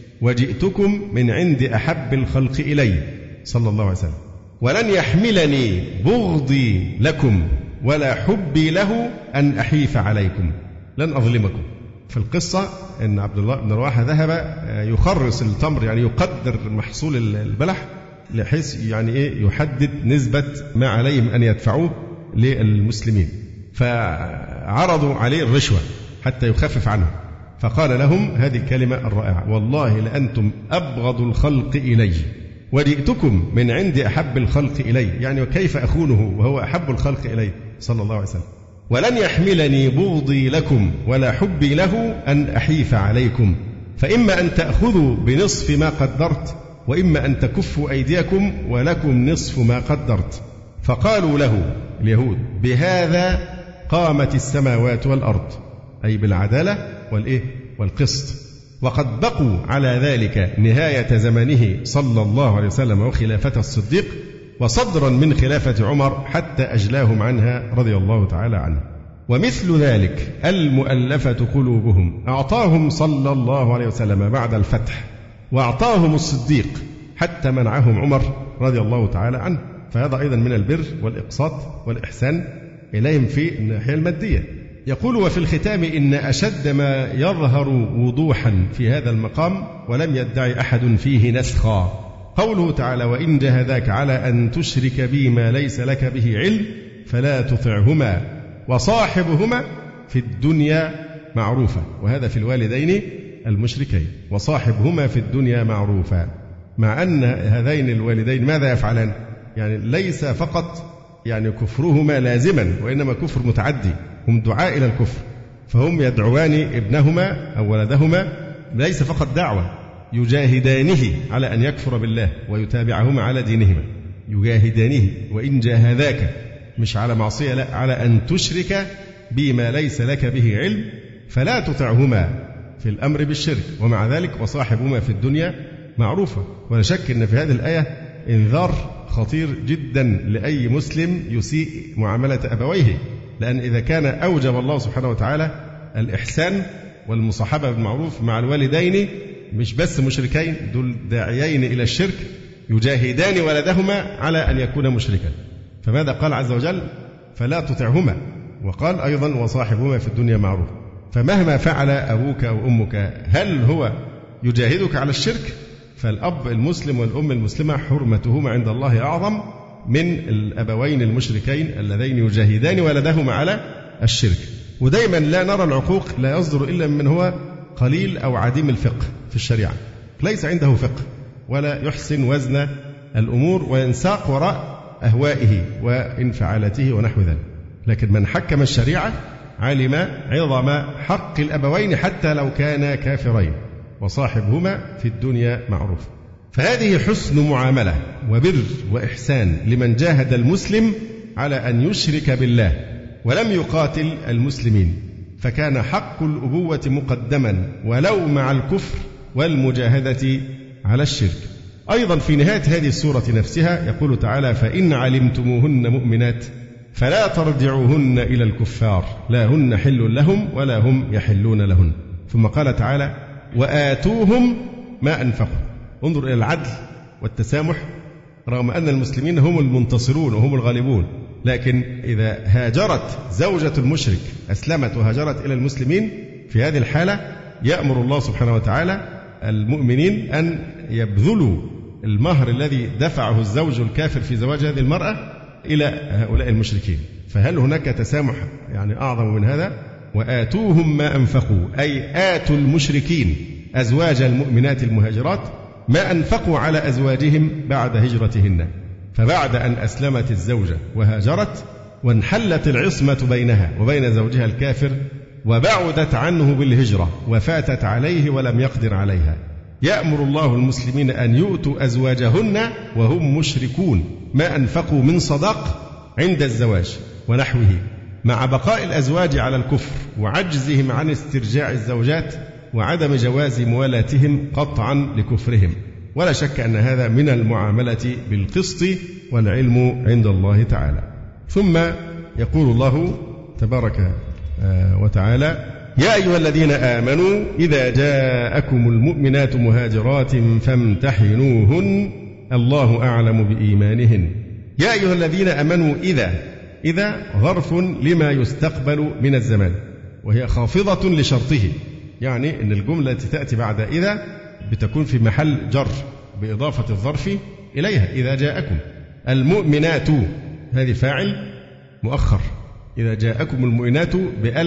وجئتكم من عند أحب الخلق إلي صلى الله عليه وسلم، ولن يحملني بغضي لكم ولا حبي له أن أحيف عليكم، لن أظلمكم. في القصة أن عبد الله بن رواحة ذهب يخرص التمر، يعني يقدر محصول البلح لحيث يعني إيه يحدد نسبة ما عليهم أن يدفعوه للمسلمين، فعرضوا عليه الرشوة حتى يخفف عنه، فقال لهم هذه الكلمة الرائعة: والله لأنتم أبغض الخلق إلي وجئتكم من عند أحب الخلق إلي، يعني وكيف أخونه وهو أحب الخلق إلي صلى الله عليه وسلم، ولن يحملني بغضي لكم ولا حبي له أن أحيف عليكم، فإما أن تأخذوا بنصف ما قدرت وإما أن تكفوا أيديكم ولكم نصف ما قدرت. فقالوا له اليهود: بهذا قامت السماوات والأرض، أي بالعدالة والإيه والقسط. وقد بقوا على ذلك نهاية زمنه صلى الله عليه وسلم وخلافة الصديق وصدرا من خلافة عمر حتى أجلاهم عنها رضي الله تعالى عنه. ومثل ذلك المؤلفة قلوبهم أعطاهم صلى الله عليه وسلم بعد الفتح، وأعطاهم الصديق حتى منعهم عمر رضي الله تعالى عنه، فهذا أيضا من البر والإقساط والإحسان إليهم في الناحية المادية. يقول: وفي الختام إن أشد ما يظهر وضوحا في هذا المقام ولم يدعي أحد فيه نسخا قوله تعالى: وإن جاهداك على أن تشرك بي ما ليس لك به علم فلا تطعهما وصاحبهما في الدنيا معروفا. وهذا في الوالدين المشركين، وصاحبهما في الدنيا معروفا، مع أن هذين الوالدين ماذا يفعلان؟ يعني ليس فقط يعني كفرهما لازما، وإنما كفر متعدي، هم دعاء إلى الكفر، فهم يدعوان ابنهما أو ولدهما ليس فقط دعوة، يجاهدانه على أن يكفر بالله ويتابعهما على دينهما، يجاهدانه وإن جاهداك، مش على معصية، لا، على أن تشرك بما ليس لك به علم فلا تطعهما في الأمر بالشرك، ومع ذلك وصاحبهما في الدنيا معروفة. ولا شك أن في هذه الآية إنذار خطير جدا لأي مسلم يسيء معاملة أبويه، لأن إذا كان أوجب الله سبحانه وتعالى الإحسان والمصاحبة بالمعروف مع الوالدين مش بس مشركين، دول داعيين إلى الشرك يجاهدان ولدهما على أن يكون مشركا. فماذا قال عز وجل؟ فلا تطعهما، وقال أيضا وصاحبهما في الدنيا معروف. فمهما فعل أبوك أو أمك هل هو يجاهدك على الشرك؟ فالأب المسلم والأم المسلمة حرمتهما عند الله أعظم من الأبوين المشركين اللذين يجاهدان ولدهما على الشرك. ودايما لا نرى العقوق لا يصدر إلا من هو قليل أو عديم الفقه في الشريعة، ليس عنده فقه ولا يحسن وزن الأمور وينساق وراء أهوائه وانفعالاته ونحو ذلك. لكن من حكم الشريعة علم عظم حق الأبوين حتى لو كانا كافرين، وصاحبهما في الدنيا معروف. فهذه حسن معاملة وبر وإحسان لمن جاهد المسلم على أن يشرك بالله ولم يقاتل المسلمين، فكان حق الأبوة مقدما ولو مع الكفر والمجاهدة على الشرك. أيضا في نهاية هذه السورة نفسها يقول تعالى فإن علمتموهن مؤمنات فلا ترجعوهن إلى الكفار لا هن حل لهم ولا هم يحلون لهن. ثم قال تعالى وآتوهم ما أنفقوا. انظر إلى العدل والتسامح، رغم أن المسلمين هم المنتصرون وهم الغالبون، لكن إذا هاجرت زوجة المشرك أسلمت وهاجرت إلى المسلمين في هذه الحالة يأمر الله سبحانه وتعالى المؤمنين أن يبذلوا المهر الذي دفعه الزوج الكافر في زواج هذه المرأة إلى هؤلاء المشركين. فهل هناك تسامح يعني أعظم من هذا؟ وآتوهم ما أنفقوا، أي آتوا المشركين أزواج المؤمنات المهاجرات ما أنفقوا على أزواجهم بعد هجرتهن. فبعد أن أسلمت الزوجة وهاجرت وانحلت العصمة بينها وبين زوجها الكافر وبعدت عنه بالهجرة وفاتت عليه ولم يقدر عليها، يأمر الله المسلمين أن يؤتوا أزواجهن وهم مشركون ما أنفقوا من صداق عند الزواج ونحوه، مع بقاء الأزواج على الكفر وعجزهم عن استرجاع الزوجات وعدم جواز موالاتهم قطعا لكفرهم. ولا شك أن هذا من المعاملة بالقسط والعلم عند الله تعالى. ثم يقول الله تبارك وتعالى يا أيها الذين آمنوا إذا جاءكم المؤمنات مهاجرات فامتحنوهن الله أعلم بإيمانهن. يا أيها الذين آمنوا إذا إذا ظرف لما يستقبل من الزمان، وهي خافضة لشرطه، يعني أن الجملة التي تأتي بعد إذا بتكون في محل جر بإضافة الظرف إليها. إذا جاءكم المؤمنات هذه فاعل مؤخر، إذا جاءكم المؤمنات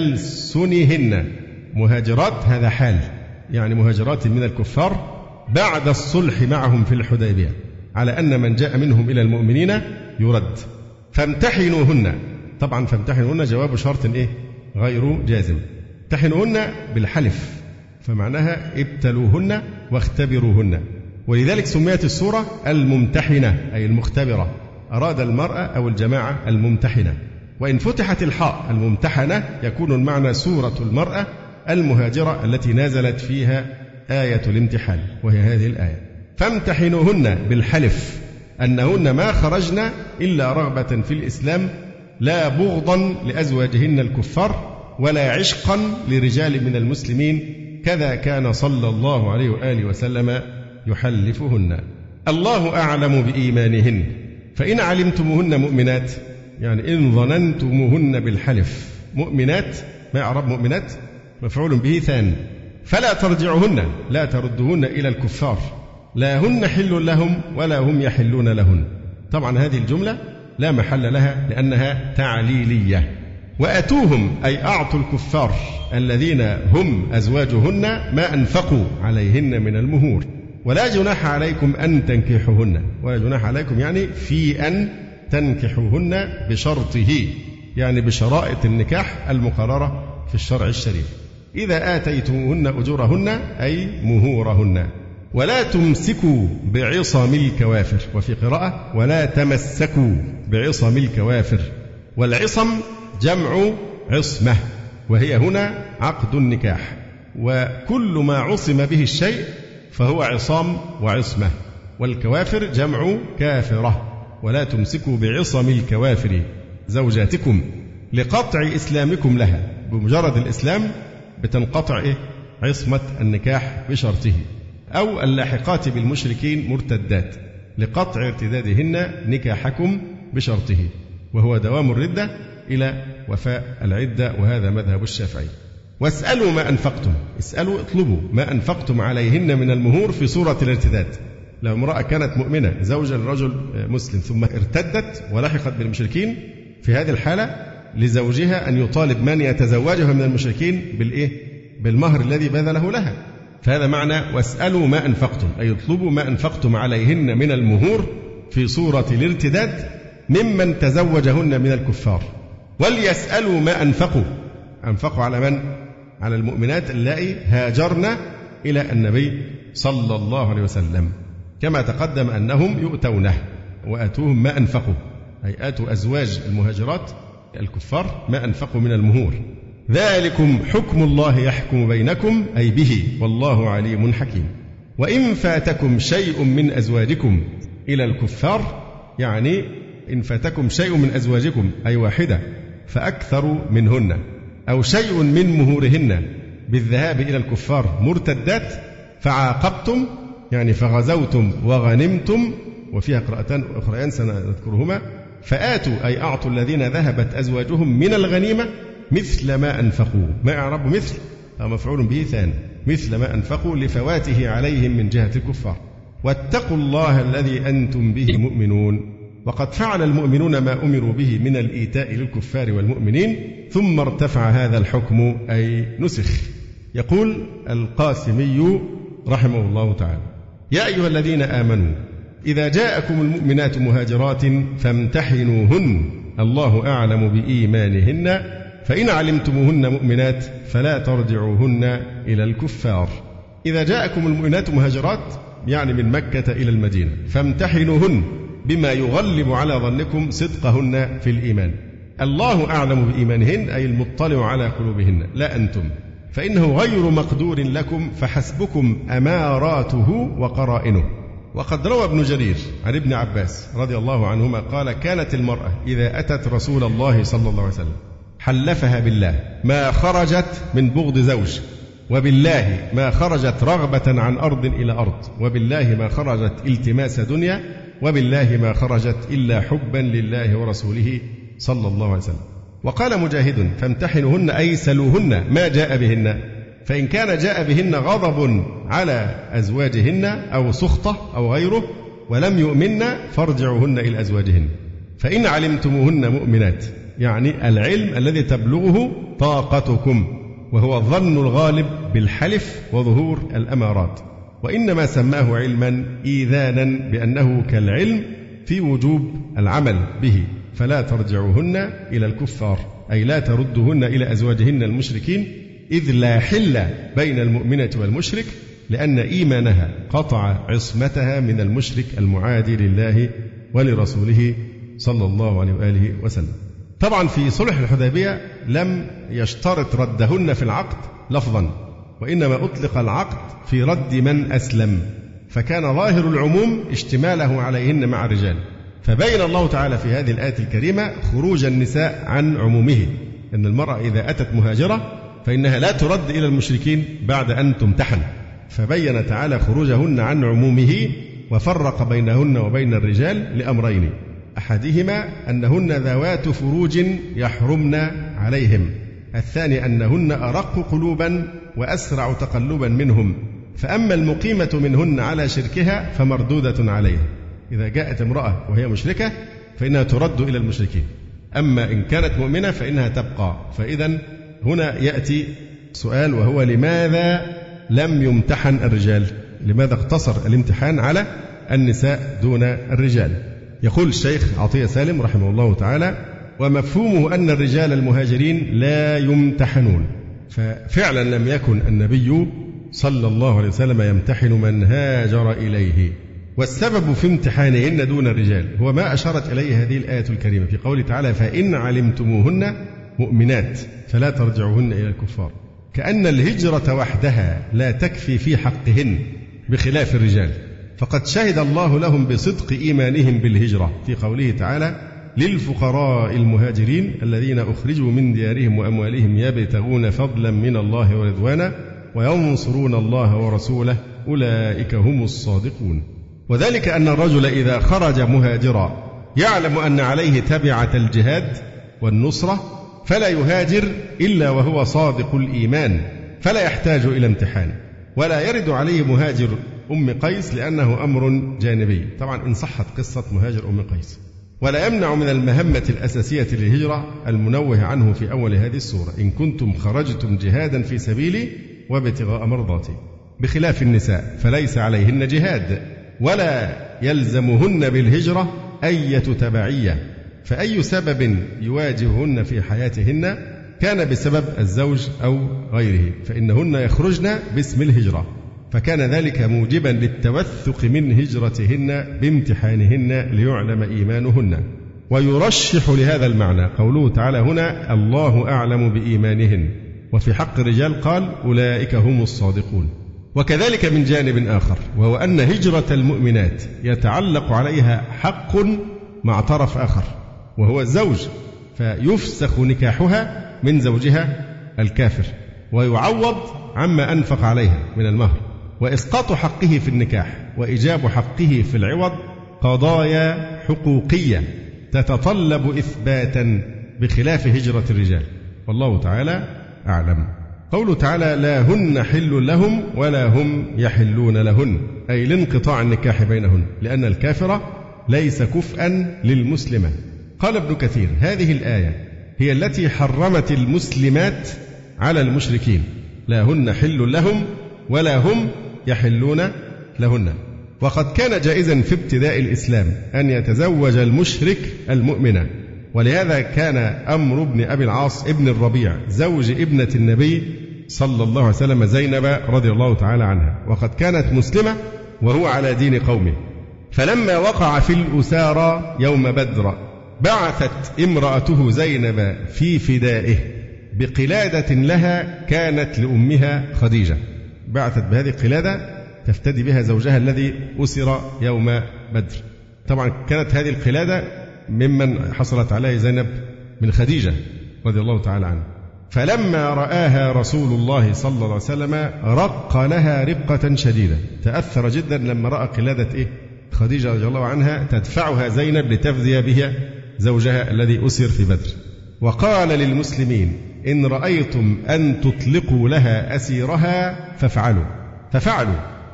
بألسنهن مهاجرات هذا حال، يعني مهاجرات من الكفار بعد الصلح معهم في الحديبية على أن من جاء منهم إلى المؤمنين يرد. فامتحنوهن، طبعا فامتحنوهن جواب شرط إيه؟ غير جازم. امتحنوهن بالحلف، فمعناها ابتلوهن واختبروهن، ولذلك سميت السورة الممتحنة أي المختبرة. أراد المرأة أو الجماعة الممتحنة. وإن فتحت الحاء الممتحنة يكون المعنى سورة المرأة المهاجرة التي نزلت فيها آية الامتحان، وهي هذه الآية. فامتحنوهن بالحلف أنهن ما خرجن إلا رغبة في الإسلام لا بغضا لأزواجهن الكفار ولا عشقا لرجال من المسلمين، كذا كان صلى الله عليه وآله وسلم يحلفهن. الله أعلم بإيمانهن. فإن علمتموهن مؤمنات، يعني إن ظننتموهن بالحلف مؤمنات، ما إعراب مؤمنات؟ مفعول به ثاني. فلا ترجعوهن، لا تردهن إلى الكفار، لا هن حل لهم ولا هم يحلون لهن. طبعا هذه الجملة لا محل لها لأنها تعليلية. وأتوهم أي أعطوا الكفار الذين هم أزواجهن ما أنفقوا عليهن من المهور، ولا جناح عليكم أن تنكحوهن، ولا جناح عليكم يعني في أن تنكحوهن بشرطه، يعني بشرائط النكاح المقررة في الشرع الشريف. إذا آتيتموهن أجورهن أي مهورهن. ولا تمسكوا بعصم الكوافر، وفي قراءة ولا تمسكوا بعصم الكوافر. والعصم جمع عصمة، وهي هنا عقد النكاح، وكل ما عصم به الشيء فهو عصام وعصمة. والكوافر جمع كافرة. ولا تمسكوا بعصم الكوافر زوجاتكم لقطع إسلامكم لها، بمجرد الإسلام بتنقطع إيه؟ عصمة النكاح بشرطه. أو اللاحقات بالمشركين مرتدات لقطع ارتدادهن نكاحكم بشرطه، وهو دوام الردة إلى وفاء العدة، وهذا مذهب الشافعي. واسألوا ما أنفقتم، اسألوا اطلبوا ما أنفقتم عليهن من المهور في صورة الارتداد. لو امرأة كانت مؤمنة زوجة لرجل مسلم ثم ارتدت ولحقت بالمشركين، في هذه الحالة لزوجها أن يطالب من يتزوجها من المشركين بالإيه؟ بالمهر الذي بذله لها. فهذا معنى واسألوا ما أنفقتم، أي اطلبوا ما أنفقتم عليهن من المهور في صورة الارتداد ممن تزوجهن من الكفار. وليسألوا ما أنفقوا، أنفقوا على من؟ على المؤمنات اللائي هاجرن إلى النبي صلى الله عليه وسلم، كما تقدم أنهم يؤتونه وآتوهم ما أنفقوا، أي آتوا أزواج المهاجرات الكفار ما أنفقوا من المهور. ذلكم حكم الله يحكم بينكم، أي به، والله عليم حكيم. وإن فاتكم شيء من أزواجكم إلى الكفار، يعني إن فاتكم شيء من أزواجكم أي واحدة فأكثر منهن، أو شيء من مهورهن بالذهاب إلى الكفار مرتدات، فعاقبتم يعني فغزوتم وغنمتم، وفيها قراءتان أخريان سنذكرهما، فآتوا أي أعطوا الذين ذهبت أزواجهم من الغنيمة مثل ما أنفقوا. ما إعراب مثل؟ مفعول به ثاني، مثل ما أنفقوا لفواته عليهم من جهة الكفار. واتقوا الله الذي أنتم به مؤمنون. وقد فعل المؤمنون ما أمروا به من الإيتاء للكفار والمؤمنين، ثم ارتفع هذا الحكم أي نسخ. يقول القاسمي رحمه الله تعالى: يا أيها الذين آمنوا إذا جاءكم المؤمنات مهاجرات فامتحنوهن، الله أعلم بإيمانهن، فإن علمتموهن مؤمنات فلا ترجعوهن إلى الكفار. إذا جاءكم المؤمنات مهاجرات يعني من مكة إلى المدينة، فامتحنوهن بما يغلب على ظنكم صدقهن في الإيمان. الله أعلم بإيمانهن أي المطلع على قلوبهن لا أنتم، فإنه غير مقدور لكم، فحسبكم أماراته وقرائنه. وقد روى ابن جرير عن ابن عباس رضي الله عنهما قال: كانت المرأة إذا أتت رسول الله صلى الله عليه وسلم حلفها بالله ما خرجت من بغض زوج، وبالله ما خرجت رغبة عن أرض إلى أرض، وبالله ما خرجت التماس دنيا، وبالله ما خرجت إلا حبا لله ورسوله صلى الله عليه وسلم. وقال مجاهد: فامتحنوهن أي سلوهن ما جاء بهن، فإن كان جاء بهن غضب على أزواجهن أو سخطة أو غيره ولم يؤمن فارجعوهن إلى أزواجهن. فإن علمتموهن مؤمنات يعني العلم الذي تبلغه طاقتكم، وهو الظن الغالب بالحلف وظهور الأمارات، وإنما سماه علما إيذانا بأنه كالعلم في وجوب العمل به. فلا ترجعوهن إلى الكفار أي لا تردهن إلى أزواجهن المشركين، إذ لا حل بين المؤمنة والمشرك، لأن إيمانها قطع عصمتها من المشرك المعادي لله ولرسوله صلى الله عليه وآله وسلم. طبعا في صلح الحديبية لم يشترط ردهن في العقد لفظا، وإنما أطلق العقد في رد من أسلم، فكان ظاهر العموم اشتماله عليهن مع الرجال، فبين الله تعالى في هذه الآية الكريمة خروج النساء عن عمومه، أن المرأة إذا أتت مهاجرة فإنها لا ترد إلى المشركين بعد أن تمتحن، فبين تعالى خروجهن عن عمومه وفرق بينهن وبين الرجال لأمرين: أحدهما أنهن ذوات فروج يحرمن عليهم، الثاني أنهن أرق قلوبا وأسرع تقلبا منهم، فأما المقيمة منهن على شركها فمردودة عليها. إذا جاءت امرأة وهي مشركة فإنها ترد إلى المشركين، أما إن كانت مؤمنة فإنها تبقى. فإذا هنا يأتي سؤال، وهو لماذا لم يمتحن الرجال؟ لماذا اقتصر الامتحان على النساء دون الرجال؟ يقول الشيخ عطية سالم رحمه الله تعالى: ومفهومه أن الرجال المهاجرين لا يمتحنون، ففعلا لم يكن النبي صلى الله عليه وسلم يمتحن من هاجر إليه، والسبب في امتحانهن دون الرجال هو ما أشارت إليه هذه الآية الكريمة في قوله تعالى: فإن علمتموهن مؤمنات فلا ترجعوهن إلى الكفار، كأن الهجرة وحدها لا تكفي في حقهن بخلاف الرجال، فقد شهد الله لهم بصدق إيمانهم بالهجرة في قوله تعالى: للفقراء المهاجرين الذين أخرجوا من ديارهم وأموالهم يبتغون فضلا من الله ورضوانا وينصرون الله ورسوله أولئك هم الصادقون. وذلك أن الرجل إذا خرج مهاجرا يعلم أن عليه تبعة الجهاد والنصرة فلا يهاجر إلا وهو صادق الإيمان، فلا يحتاج إلى امتحان، ولا يرد عليه مهاجر أم قيس لأنه أمر جانبي، طبعا إن صحت قصة مهاجر أم قيس. ولا يمنع من المهمة الأساسية للهجرة المنوه عنه في أول هذه السورة: إن كنتم خرجتم جهادا في سبيلي وابتغاء مرضاتي، بخلاف النساء فليس عليهن جهاد ولا يلزمهن بالهجرة أية تبعية، فأي سبب يواجههن في حياتهن كان بسبب الزوج أو غيره فإنهن يخرجن باسم الهجرة، فكان ذلك موجبا للتوثق من هجرتهن بامتحانهن ليعلم إيمانهن. ويرشح لهذا المعنى قوله تعالى هنا: الله أعلم بإيمانهن، وفي حق الرجال قال: أولئك هم الصادقون. وكذلك من جانب آخر، وهو أن هجرة المؤمنات يتعلق عليها حق مع طرف آخر وهو الزوج، فيفسخ نكاحها من زوجها الكافر ويعوض عما أنفق عليها من المهر. وإسقاط حقه في النكاح وإيجاب حقه في العوض قضايا حقوقية تتطلب إثباتا بخلاف هجرة الرجال، والله تعالى أعلم. قوله تعالى: لا هن حل لهم ولا هم يحلون لهن، أي لانقطاع النكاح بينهن، لأن الكافرة ليس كفءا للمسلمة. قال ابن كثير: هذه الآية هي التي حرمت المسلمات على المشركين، لا هن حل لهم ولا هم يحلون لهن. وقد كان جائزا في ابتداء الإسلام أن يتزوج المشرك المؤمنة، ولهذا كان أمر بن أبي العاص ابن الربيع زوج ابنة النبي صلى الله عليه وسلم زينب رضي الله تعالى عنها، وقد كانت مسلمة وهو على دين قومه. فلما وقع في الأسارى يوم بدر بعثت امرأته زينب في فدائه بقلادة لها كانت لأمها خديجة، بعثت بهذه القلادة تفتدي بها زوجها الذي أسر يوم بدر. طبعا كانت هذه القلادة ممن حصلت عليه زينب من خديجة رضي الله تعالى عنها. فلما رآها رسول الله صلى الله عليه وسلم رق لها رقة شديدة، تأثر جدا لما رأى قلادة إيه؟ خديجة رضي الله عنها تدفعها زينب لتفدي بها زوجها الذي أسر في بدر. وقال للمسلمين: إن رأيتم أن تطلقوا لها أسيرها فافعلوا، ففعلوا،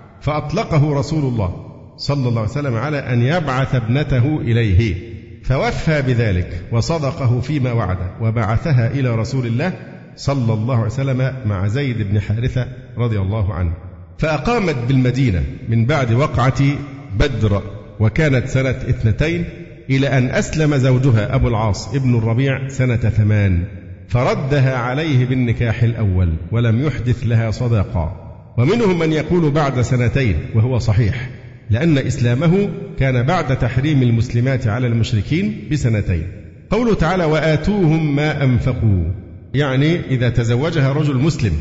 فأطلقه رسول الله صلى الله عليه وسلم على أن يبعث ابنته إليه، فوفى بذلك وصدقه فيما وعده، وبعثها إلى رسول الله صلى الله عليه وسلم مع زيد بن حارثة رضي الله عنه، فأقامت بالمدينة من بعد وقعة بدر، وكانت سنة اثنتين، إلى أن أسلم زوجها أبو العاص ابن الربيع سنة ثمان، فردها عليه بالنكاح الأول ولم يحدث لها صداقة. ومنهم من يقول بعد سنتين، وهو صحيح، لأن إسلامه كان بعد تحريم المسلمات على المشركين بسنتين. قوله تعالى: وآتوهم ما أنفقوا، يعني إذا تزوجها رجل مسلم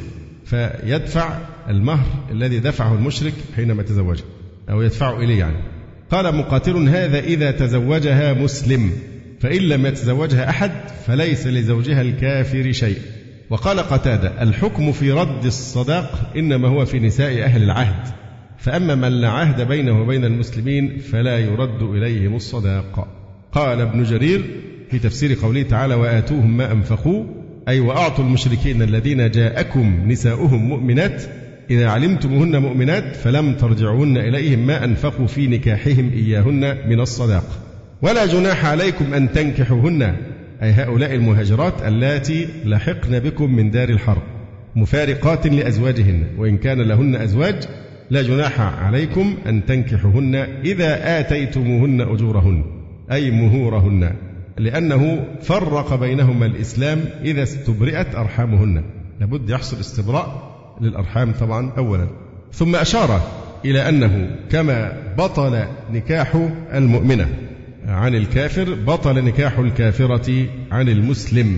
فيدفع المهر الذي دفعه المشرك حينما تزوجها، أو يدفعه إليه يعني. قال مقاتل: هذا إذا تزوجها مسلم، فإن لم يتزوجها أحد فليس لزوجها الكافر شيء. وقال قتادة: الحكم في رد الصداق إنما هو في نساء أهل العهد، فأما من لا عهد بينه وبين المسلمين فلا يرد إليهم الصداق. قال ابن جرير في تفسير قوله تعالى: وآتوهم ما أنفقوا، أي وأعطوا المشركين الذين جاءكم نساؤهم مؤمنات إذا علمتموهن مؤمنات فلم ترجعوهن إليهم ما أنفقوا في نكاحهم إياهن من الصداق، ولا جناح عليكم أن تنكحوهن، أي هؤلاء المهاجرات اللاتي لحقن بكم من دار الحرب مفارقات لأزواجهن، وإن كان لهن أزواج لا جناح عليكم أن تنكحوهن إذا آتيتموهن أجورهن، أي مهورهن، لأنه فرق بينهما الإسلام إذا استبرئت أرحامهن، لابد يحصل استبراء للأرحام طبعا أولا. ثم أشار إلى أنه كما بطل نكاح المؤمنة عن الكافر بطل نكاح الكافرة عن المسلم،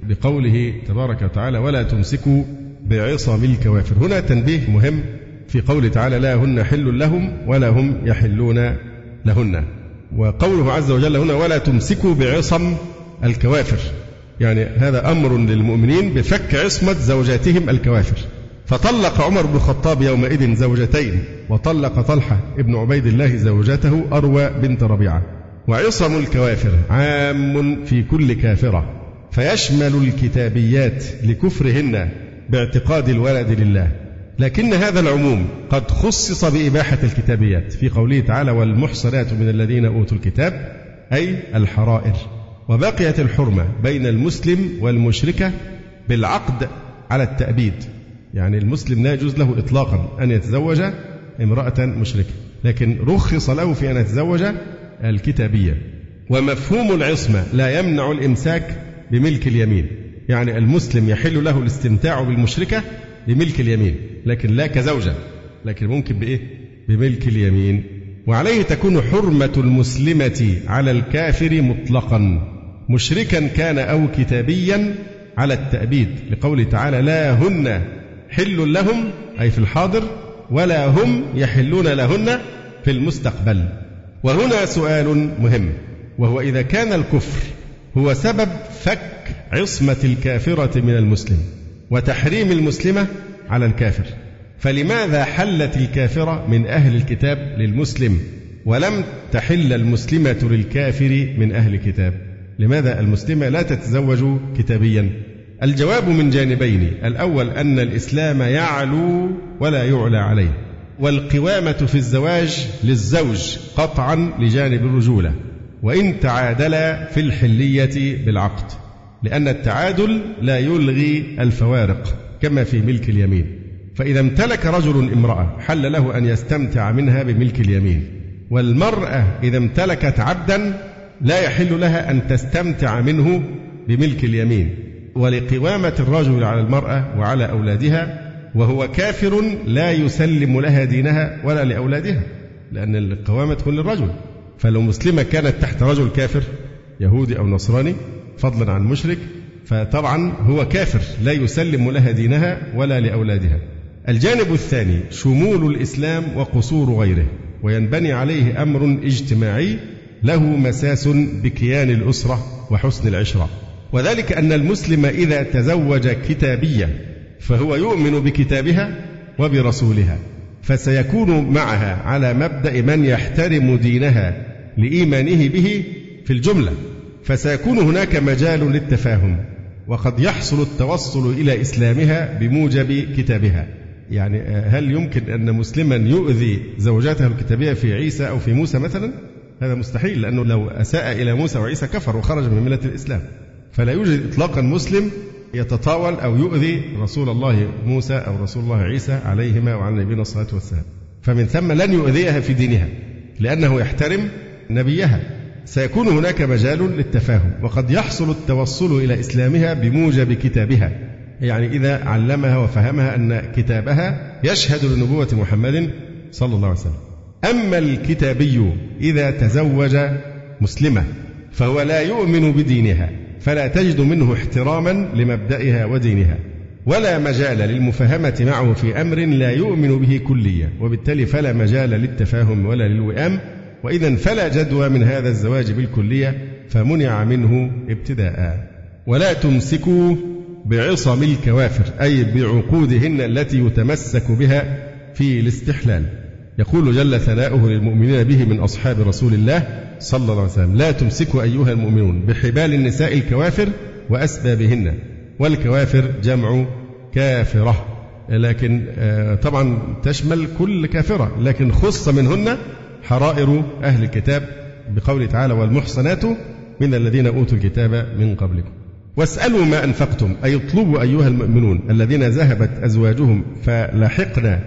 بقوله تبارك وتعالى: ولا تمسكوا بعصم الكوافر. هنا تنبيه مهم في قوله تعالى: لا هن حل لهم ولا هم يحلون لهن. وقوله عز وجل هنا: ولا تمسكوا بعصم الكوافر، يعني هذا أمر للمؤمنين بفك عصمة زوجاتهم الكوافر. فطلق عمر بن الخطاب يومئذ زوجتين وطلق طلحة ابن عبيد الله زوجته أروى بنت ربيعة. وعصم الكوافر عام في كل كافرة، فيشمل الكتابيات لكفرهن باعتقاد الولد لله، لكن هذا العموم قد خصص بإباحة الكتابيات في قوله تعالى: والمحصنات من الذين أوتوا الكتاب، أي الحرائر. وبقيت الحرمة بين المسلم والمشركة بالعقد على التأبيد، يعني المسلم لا يجوز له إطلاقا أن يتزوج امرأة مشركة، لكن رخص له في أن يتزوج الكتابية. ومفهوم العصمة لا يمنع الإمساك بملك اليمين، يعني المسلم يحل له الاستمتاع بالمشركة بملك اليمين، لكن لا كزوجة، لكن ممكن بإيه؟ بملك اليمين. وعليه تكون حرمة المسلمة على الكافر مطلقا، مشركا كان أو كتابيا، على التأبيد، لقوله تعالى: لا هن حل لهم، أي في الحاضر، ولا هم يحلون لهن في المستقبل. وهنا سؤال مهم، وهو إذا كان الكفر هو سبب فك عصمة الكافرة من المسلم وتحريم المسلمة على الكافر، فلماذا حلت الكافرة من أهل الكتاب للمسلم ولم تحل المسلمة للكافر من أهل الكتاب؟ لماذا المسلمة لا تتزوج كتابيا؟ الجواب من جانبين: الأول أن الإسلام يعلو ولا يعلى عليه، والقوامة في الزواج للزوج قطعا لجانب الرجولة، وإن تعادلا في الحلية بالعقد، لأن التعادل لا يلغي الفوارق كما في ملك اليمين. فإذا امتلك رجل امرأة حل له أن يستمتع منها بملك اليمين، والمرأة إذا امتلكت عبدا لا يحل لها أن تستمتع منه بملك اليمين، ولقوامة الرجل على المرأة وعلى أولادها، وهو كافر لا يسلم لها دينها ولا لأولادها، لأن القوامة تكون للرجل. فلو مسلمة كانت تحت رجل كافر يهودي أو نصراني فضلا عن مشرك، فطبعا هو كافر لا يسلم لها دينها ولا لأولادها. الجانب الثاني شمول الإسلام وقصور غيره، وينبني عليه أمر اجتماعي له مساس بكيان الأسرة وحسن العشرة، وذلك أن المسلم إذا تزوج كتابية فهو يؤمن بكتابها وبرسولها، فسيكون معها على مبدأ من يحترم دينها لإيمانه به في الجملة، فسيكون هناك مجال للتفاهم، وقد يحصل التوصل إلى إسلامها بموجب كتابها. يعني هل يمكن أن مسلما يؤذي زوجاته الكتابية في عيسى أو في موسى مثلا؟ هذا مستحيل، لأنه لو أساء إلى موسى وعيسى كفر وخرج من ملة الإسلام. فلا يوجد إطلاقا مسلم يتطاول أو يؤذي رسول الله موسى أو رسول الله عيسى عليهما وعلى نبينا الصلاة والسلام، فمن ثم لن يؤذيها في دينها لأنه يحترم نبيها. سيكون هناك مجال للتفاهم، وقد يحصل التوصل إلى إسلامها بموجب كتابها، يعني إذا علمها وفهمها أن كتابها يشهد لنبوة محمد صلى الله عليه وسلم. أما الكتابي إذا تزوج مسلمة فهو لا يؤمن بدينها، فلا تجد منه احتراما لمبدئها ودينها، ولا مجال للمفاهمة معه في أمر لا يؤمن به كليا، وبالتالي فلا مجال للتفاهم ولا للوئام، وإذا فلا جدوى من هذا الزواج بالكلية، فمنع منه ابتداء. ولا تمسكوا بعصم الكوافر، أي بعقودهن التي يتمسك بها في الاستحلال. يقول جل ثناؤه للمؤمنين به من أصحاب رسول الله صلى الله عليه وسلم: لا تمسكوا أيها المؤمنون بحبال النساء الكوافر وأسبابهن، والكوافر جمع كافرة، لكن طبعا تشمل كل كافرة، لكن خص منهن حرائر أهل الكتاب بقوله تعالى: والمحصنات من الذين أوتوا الكتاب من قبلكم. واسألوا ما أنفقتم، أي اطلبوا أيها المؤمنون الذين ذهبت أزواجهم فلحقنا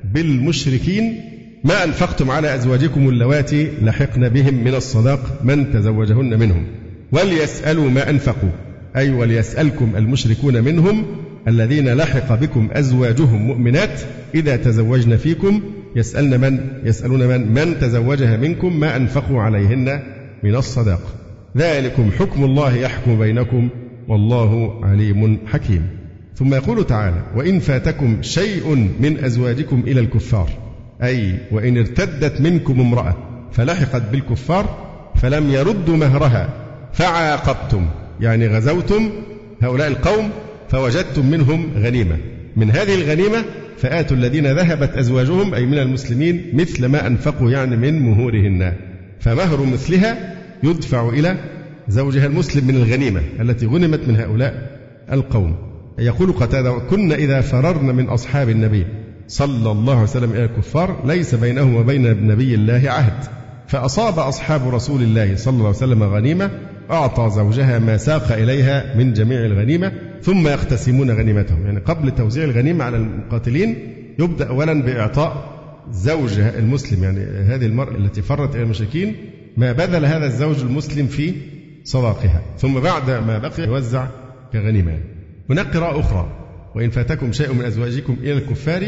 بالمشركين ما أنفقتم على أزواجكم اللواتي لحقن بهم من الصداق من تزوجهن منهم، وليسألوا ما أنفقوا، أي وليسألكم المشركون منهم الذين لحق بكم أزواجهم مؤمنات إذا تزوجن فيكم، يسألن من يسألون من من تزوجها منكم ما أنفقوا عليهن من الصداق، ذلكم حكم الله يحكم بينكم والله عليم حكيم. ثم يقول تعالى: وإن فاتكم شيء من أزواجكم إلى الكفار، أي وإن ارتدت منكم امرأة فلحقت بالكفار فلم يردوا مهرها فعاقبتم، يعني غزوتم هؤلاء القوم فوجدتم منهم غنيمة، من هذه الغنيمة فآتوا الذين ذهبت أزواجهم أي من المسلمين مثل ما أنفقوا يعني من مهورهن، فمهر مثلها يدفع إلى زوجها المسلم من الغنيمة التي غنمت من هؤلاء القوم. يقول قتادة: كنا إذا فررنا من أصحاب النبي صلى الله عليه وسلم إلى الكفار ليس بينهم وبين نبي الله عهد، فأصاب أصحاب رسول الله صلى الله عليه وسلم غنيمة أعطى زوجها ما ساق إليها من جميع الغنيمة ثم يقتسمون غنيمتهم. يعني قبل توزيع الغنيمة على المقاتلين يبدأ أولا بإعطاء زوجها المسلم، يعني هذه المرأة التي فرت إلى المشركين، ما بذل هذا الزوج المسلم في صداقها، ثم بعد ما بقي يوزع كغنيمة. هناك قراءة أخرى: وإن فاتكم شيء من أزواجكم إلى الكفار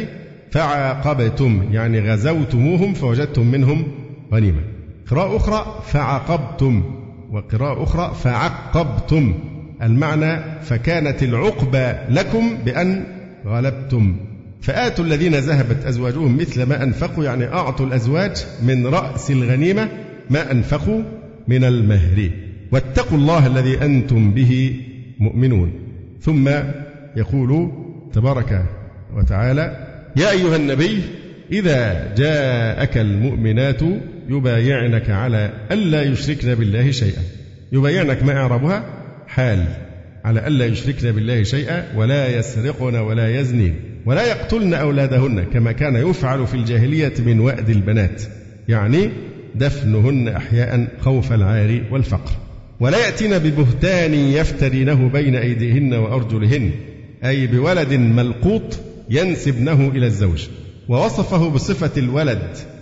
فعاقبتم، يعني غزوتموهم فوجدتم منهم غنيمة. قراءة أخرى: فعاقبتم، وقراءة أخرى: فعقبتم، المعنى فكانت العقبة لكم بأن غلبتم. فآتوا الذين ذهبت أزواجهم مثل ما أنفقوا، يعني أعطوا الأزواج من رأس الغنيمة ما أنفقوا من المهر، واتقوا الله الذي أنتم به مؤمنون. ثم يقول تبارك وتعالى: يا أيها النبي إذا جاءك المؤمنات يبايعنك على ألا يشركن بالله شيئا. يبايعنك ما إعرابها؟ حال، على ألا يشركن بالله شيئا ولا يسرقن ولا يزنين ولا يقتلن أولادهن كما كان يفعل في الجاهلية من وأد البنات، يعني دفنهن أحياء خوف العار والفقر. ولا يأتين ببهتان يفترينه بين أيديهن وأرجلهن، أي بولد ملقوط ينسبنه إلى الزوج، ووصفه بصفة الولد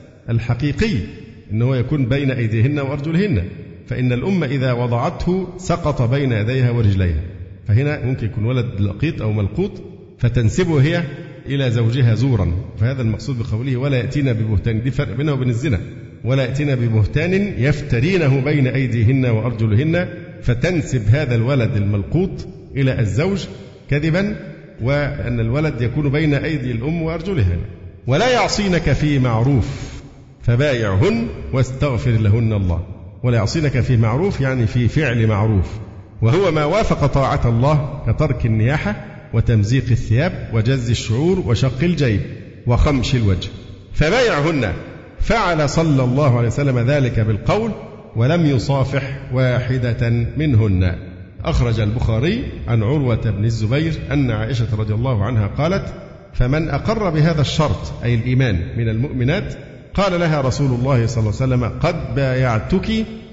الحقيقي أنه يكون بين أيديهن وأرجلهن، فإن الأمة إذا وضعته سقط بين يديها ورجليها، فهنا ممكن يكون ولد لقيط أو ملقوط فتنسبه هي إلى زوجها زورا، فهذا المقصود بقوله ولا يأتين ببهتان. دي فرق بينه وبين الزنا. ولا يأتين ببهتان يفترينه بين أيديهن وأرجلهن، فتنسب هذا الولد الملقوط إلى الزوج كذبا، وأن الولد يكون بين أيدي الأم وأرجلها. ولا يعصينك في معروف فبايعهن واستغفر لهن الله. ولا يعصينك في معروف يعني في فعل معروف، وهو ما وافق طاعة الله كترك النياحة وتمزيق الثياب وجز الشعور وشق الجيب وخمش الوجه. فبايعهن، فعل صلى الله عليه وسلم ذلك بالقول ولم يصافح واحدة منهن. أخرج البخاري عن عروة بن الزبير أن عائشة رضي الله عنها قالت: فمن أقر بهذا الشرط أي الإيمان من المؤمنات قال لها رسول الله صلى الله عليه وسلم: قد بايعتك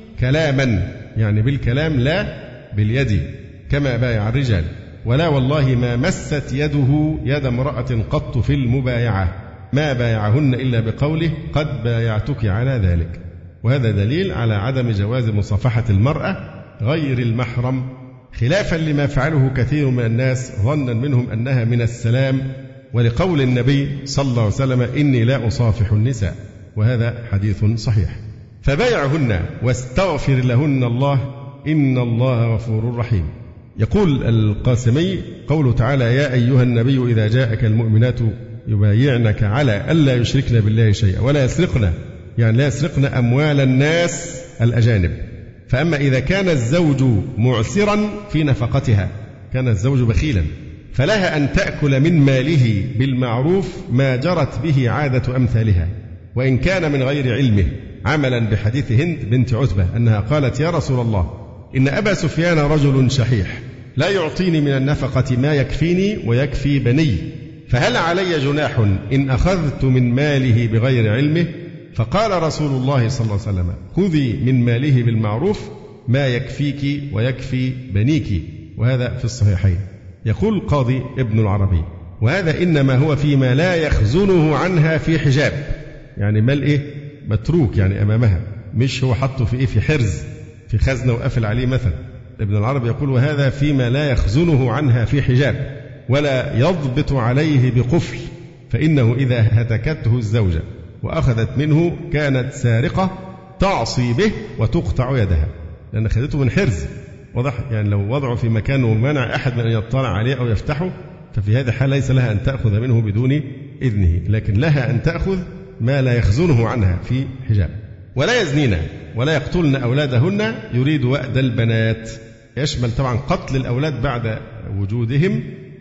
كلاما، يعني بالكلام لا باليد كما بايع الرجال، ولا والله ما مست يده يد امرأة قط في المبايعة، ما بايعهن إلا بقوله قد بايعتك على ذلك. وهذا دليل على عدم جواز مصافحة المرأة غير المحرم، خلافا لما فعله كثير من الناس ظنا منهم أنها من السلام، ولقول النبي صلى الله عليه وسلم: إني لا أصافح النساء، وهذا حديث صحيح. فبايعهن واستغفر لهن الله إن الله غفور رحيم. يقول القاسمي قوله تعالى: يا أيها النبي إذا جاءك المؤمنات يبايعنك على ألا يشركن بالله شيئا ولا يسرقن، يعني لا يسرقن أموال الناس الأجانب. فأما إذا كان الزوج معسرا في نفقتها، كان الزوج بخيلا، فلها أن تأكل من ماله بالمعروف ما جرت به عادة أمثالها، وإن كان من غير علمه، عملا بحديث هند بنت عتبة أنها قالت: يا رسول الله إن أبا سفيان رجل شحيح لا يعطيني من النفقة ما يكفيني ويكفي بني، فهل علي جناح إن أخذت من ماله بغير علمه؟ فقال رسول الله صلى الله عليه وسلم: خذي من ماله بالمعروف ما يكفيك ويكفي بنيك. وهذا في الصحيحين. يقول القاضي ابن العربي: وهذا إنما هو فيما لا يخزنه عنها في حجاب، يعني مال إيه متروك يعني أمامها، مش هو حطه في إيه في حرز في خزنة وقفل عليه مثلا. ابن العربي يقول: وهذا فيما لا يخزنه عنها في حجاب ولا يضبط عليه بقفل، فإنه إذا هتكته الزوجة وأخذت منه كانت سارقة تعصي به وتقطع يدها، لأن خذته من حرز واضح، يعني لو وضعه في مكانه ومنع أحد من أن يطلع عليه أو يفتحه، ففي هذه الحال ليس لها أن تأخذ منه بدون إذنه، لكن لها أن تأخذ ما لا يخزنه عنها في حجاب. ولا يزنين ولا يقتلن أولادهن، يريد وأد البنات، يشمل طبعا قتل الأولاد بعد وجودهم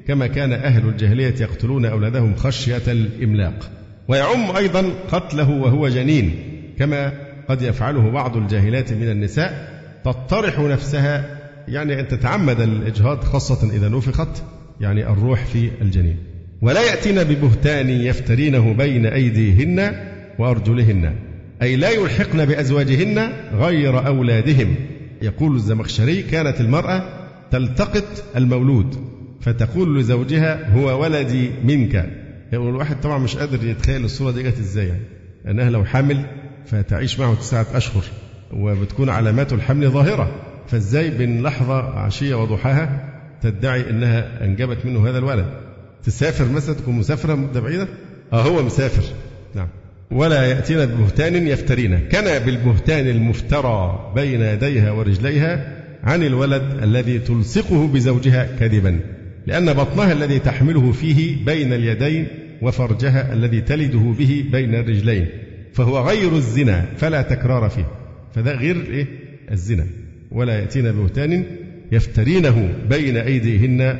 كما كان أهل الجاهلية يقتلون أولادهم خشية الإملاق. ويعم أيضا قتله وهو جنين، كما قد يفعله بعض الجاهلات من النساء، تطرح نفسها يعني أن تتعمد الإجهاض، خاصة إذا نفخت يعني الروح في الجنين. ولا يأتين ببهتان يفترينه بين أيديهن وأرجلهن، أي لا يلحقن بأزواجهن غير أولادهم. يقول الزمخشري: كانت المرأة تلتقط المولود فتقول لزوجها: هو ولدي منك. يعني الواحد طبعا مش قادر يتخيل الصورة دي جت ازاي، يعني أنها لو حامل فتعيش معه تسعة أشهر وبتكون علامات الحمل ظاهرة، فازاي بين لحظة عشية وضحاها تدعي أنها أنجبت منه هذا الولد؟ تسافر مثلا، تكون مسافرة مدة بعيدة، آه هو مسافر. نعم. ولا يأتين ببهتان يفترينه، كان بالبهتان المفترى بين يديها ورجليها عن الولد الذي تلصقه بزوجها كذبا، لأن بطنها الذي تحمله فيه بين اليدين وفرجها الذي تلده به بين الرجلين، فهو غير الزنا فلا تكرار فيه، فده غير إيه؟ الزنا. ولا يأتين ببهتان يفترينه بين أيديهن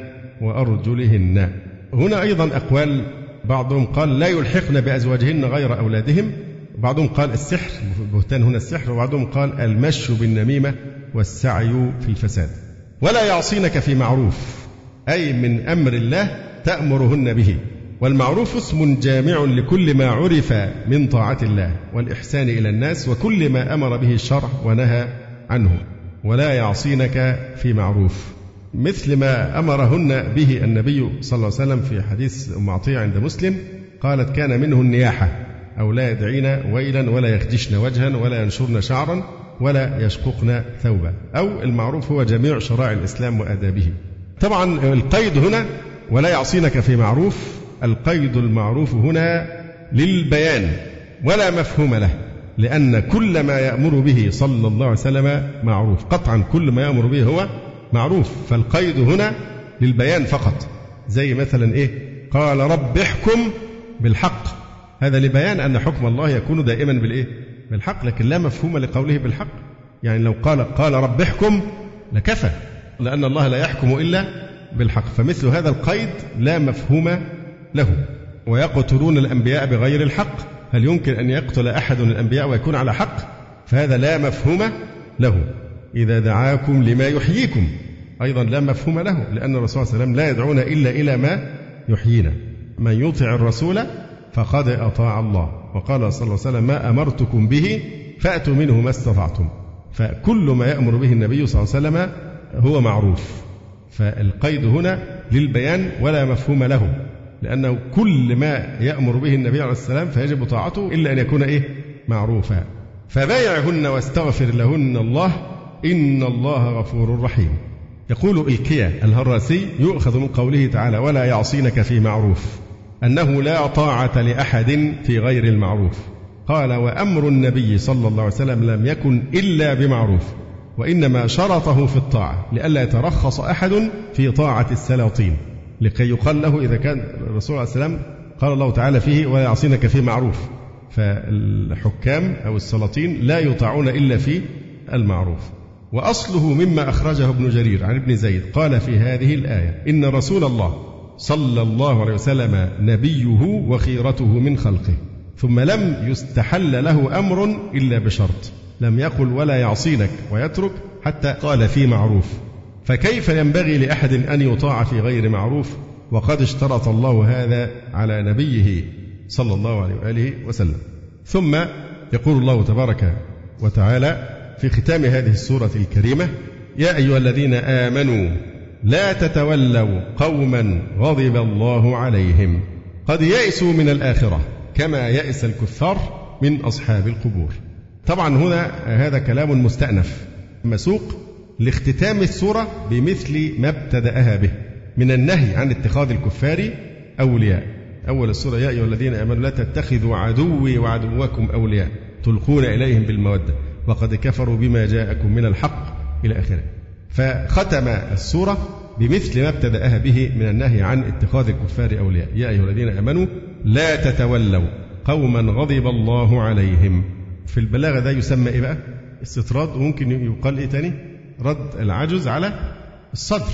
وأرجلهن. هنا أيضا أقوال، بعضهم قال لا يلحقن بأزواجهن غير أولادهم، بعضهم قال السحر، البهتان هنا السحر، وبعضهم قال المشي بالنميمة والسعي في الفساد. ولا يعصينك في معروف، أي من أمر الله تأمرهن به، والمعروف اسم جامع لكل ما عرف من طاعة الله والإحسان إلى الناس وكل ما أمر به الشرع ونهى عنه. ولا يعصينك في معروف، مثل ما أمرهن به النبي صلى الله عليه وسلم في حديث أم عطية عند مسلم، قالت: كان منه النياحة، أو لا يدعين ويلا ولا يخدشن وجها ولا ينشرن شعرا ولا يشققن ثوبا، أو المعروف هو جميع شرائع الإسلام وآدابه. طبعا القيد هنا ولا يعصينك في معروف، القيد المعروف هنا للبيان ولا مفهوم له، لأن كل ما يأمر به صلى الله عليه وسلم معروف قطعا، كل ما يأمر به هو معروف، فالقيد هنا للبيان فقط. زي مثلا إيه؟ قال رب احكم بالحق، هذا لبيان أن حكم الله يكون دائما بالإيه؟ بالحق، لكن لا مفهوم لقوله بالحق. يعني لو قال قال رب احكم لكفى، لأن الله لا يحكم إلا بالحق، فمثل هذا القيد لا مفهوم له. ويقتلون الأنبياء بغير الحق، هل يمكن أن يقتل أحد الأنبياء ويكون على حق؟ فهذا لا مفهوم له. إذا دعاكم لما يحييكم أيضا لا مفهوم له، لأن الرسول صلى الله عليه وسلم لا يدعون إلا إلى ما يحيينا. من يطع الرسول فقد أطاع الله، وقال صلى الله عليه وسلم: ما أمرتكم به فأتوا منه ما استطعتم. فكل ما يأمر به النبي صلى الله عليه وسلم هو معروف، فالقيد هنا للبيان ولا مفهوم له، لأنه كل ما يأمر به النبي عليه السلام فيجب طاعته إلا أن يكون إيه؟ معروفا. فبايعهن واستغفر لهن الله إن الله غفور رحيم. يقول الكيا الهراسي: يؤخذ من قوله تعالى ولا يعصينك في معروف أنه لا طاعة لأحد في غير المعروف. قال: وأمر النبي صلى الله عليه وسلم لم يكن إلا بمعروف، وإنما شرطه في الطاعة لئلا يترخص أحد في طاعة السلاطين، لكي يقال له إذا كان الرسول عليه السلام قال الله تعالى فيه ولا يعصينك في معروف، فالحكام أو السلاطين لا يطاعون إلا في المعروف. وأصله مما أخرجه ابن جرير عن ابن زيد قال في هذه الآية: إن رسول الله صلى الله عليه وسلم نبيه وخيرته من خلقه، ثم لم يستحل له أمر إلا بشرط، لم يقل ولا يعصينك ويترك حتى قال في معروف، فكيف ينبغي لأحد أن يطاع في غير معروف وقد اشترط الله هذا على نبيه صلى الله عليه وآله وسلم. ثم يقول الله تبارك وتعالى في ختام هذه السورة الكريمة: يا أيها الذين آمنوا لا تتولوا قوما غضب الله عليهم قد يئسوا من الآخرة كما يئس الكفار من أصحاب القبور. طبعا هنا هذا كلام مستأنف مسوق لاختتام السورة بمثل ما ابتدأها به من النهي عن اتخاذ الكفار أولياء. أول السورة: يا أيها الذين آمنوا لا تتخذوا عدوي وعدوكم أولياء تلقون إليهم بالمودة وقد كفروا بما جاءكم من الحق إلى آخره. فختم السورة بمثل ما ابتدأها به من النهي عن اتخاذ الكفار أولياء: يا أيها الذين آمنوا لا تتولوا قوما غضب الله عليهم. في البلاغة ده يسمى إيه بقى؟ استطراد، وممكن يقال إيه تاني؟ رد العجز على الصدر.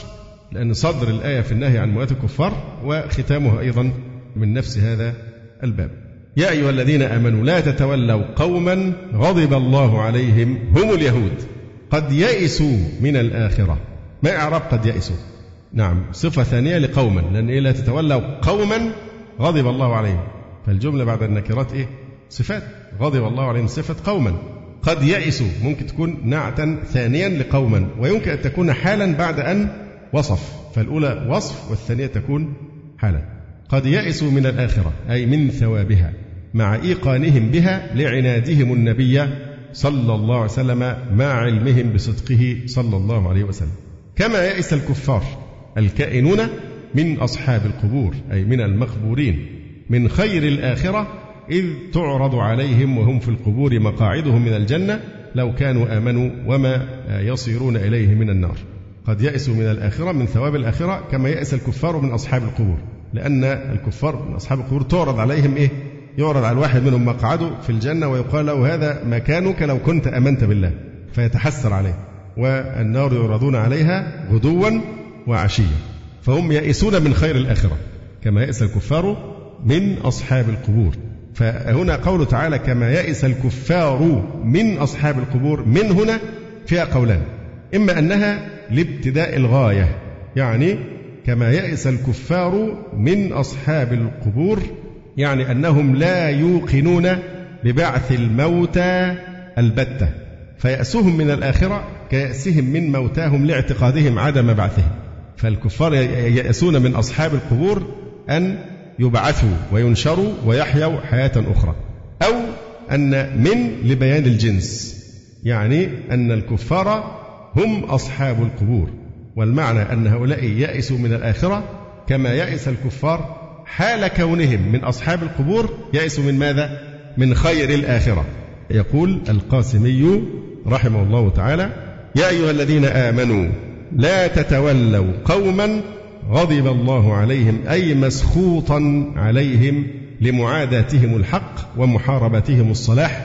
لأن صدر الآية في النهي عن موالاة الكفار وختامها أيضا من نفس هذا الباب. يا أيها الذين آمنوا لا تتولوا قوما غضب الله عليهم هم اليهود قد يئسوا من الآخرة. ما إعراب قد يئسوا؟ نعم صفة ثانية لقوما، لأن إيه لا تتولوا قوما غضب الله عليهم، فالجملة بعد النكرات إيه؟ صفات. غضب الله عليهم صفة قوما. قد يئسوا ممكن تكون نعتا ثانيا لقوما، ويمكن أن تكون حالا بعد أن وصف، فالأولى وصف والثانية تكون حالا. قد يئسوا من الآخرة أي من ثوابها مع إيقانهم بها لعنادهم النبي صلى الله عليه وسلم مع علمهم بصدقه صلى الله عليه وسلم. كما يئس الكفار الكائنون من أصحاب القبور أي من المقبورين من خير الآخرة إذ تعرض عليهم وهم في القبور مقاعدهم من الجنة لو كانوا آمنوا وما يصيرون إليه من النار. قد يئسوا من الآخرة من ثواب الآخرة كما يئس الكفار من أصحاب القبور، لأن الكفار من أصحاب القبور تعرض عليهم إيه؟ يعرض على الواحد منهم مقعده في الجنة ويقال له هذا مكانك لو كنت أمنت بالله، فيتحسر عليه. والنار يعرضون عليها غدوا وعشيا، فهم يئسون من خير الآخرة كما يئس الكفار من أصحاب القبور. فهنا قوله تعالى كما يئس الكفار من أصحاب القبور، من هنا فيها قولان، إما أنها لابتداء الغاية يعني كما يئس الكفار من أصحاب القبور، يعني أنهم لا يوقنون ببعث الموتى البتة، فيأسهم من الآخرة كيأسهم من موتاهم لاعتقادهم عدم بعثهم. فالكفار يأسون من أصحاب القبور أن يبعثوا وينشروا ويحيوا حياة أخرى، أو أن من لبيان الجنس، يعني أن الكفار هم أصحاب القبور، والمعنى أن هؤلاء يأسوا من الآخرة كما يأس الكفار حال كونهم من أصحاب القبور يأسوا من ماذا؟ من خير الآخرة. يقول القاسمي رحمه الله تعالى يا أيها الذين آمنوا لا تتولوا قوما غضب الله عليهم أي مسخوطا عليهم لمعاداتهم الحق ومحاربتهم الصلاح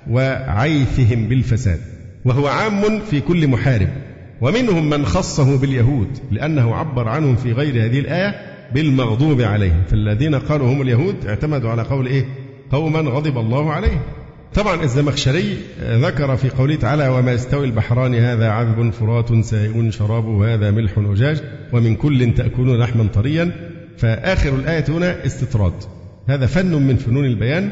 وعيثهم بالفساد، وهو عام في كل محارب، ومنهم من خصه باليهود لأنه عبر عنهم في غير هذه الآية بالمغضوب عليهم، فالذين قالوا هم اليهود اعتمدوا على قول إيه؟ قوما غضب الله عليهم. طبعا الزمخشري ذكر في قوله تعالى وما يستوي البحران هذا عذب فرات سائغ شرابه وهذا ملح أجاج ومن كل تأكلون لحما طريا، فآخر الآية هنا استطراد، هذا فن من فنون البيان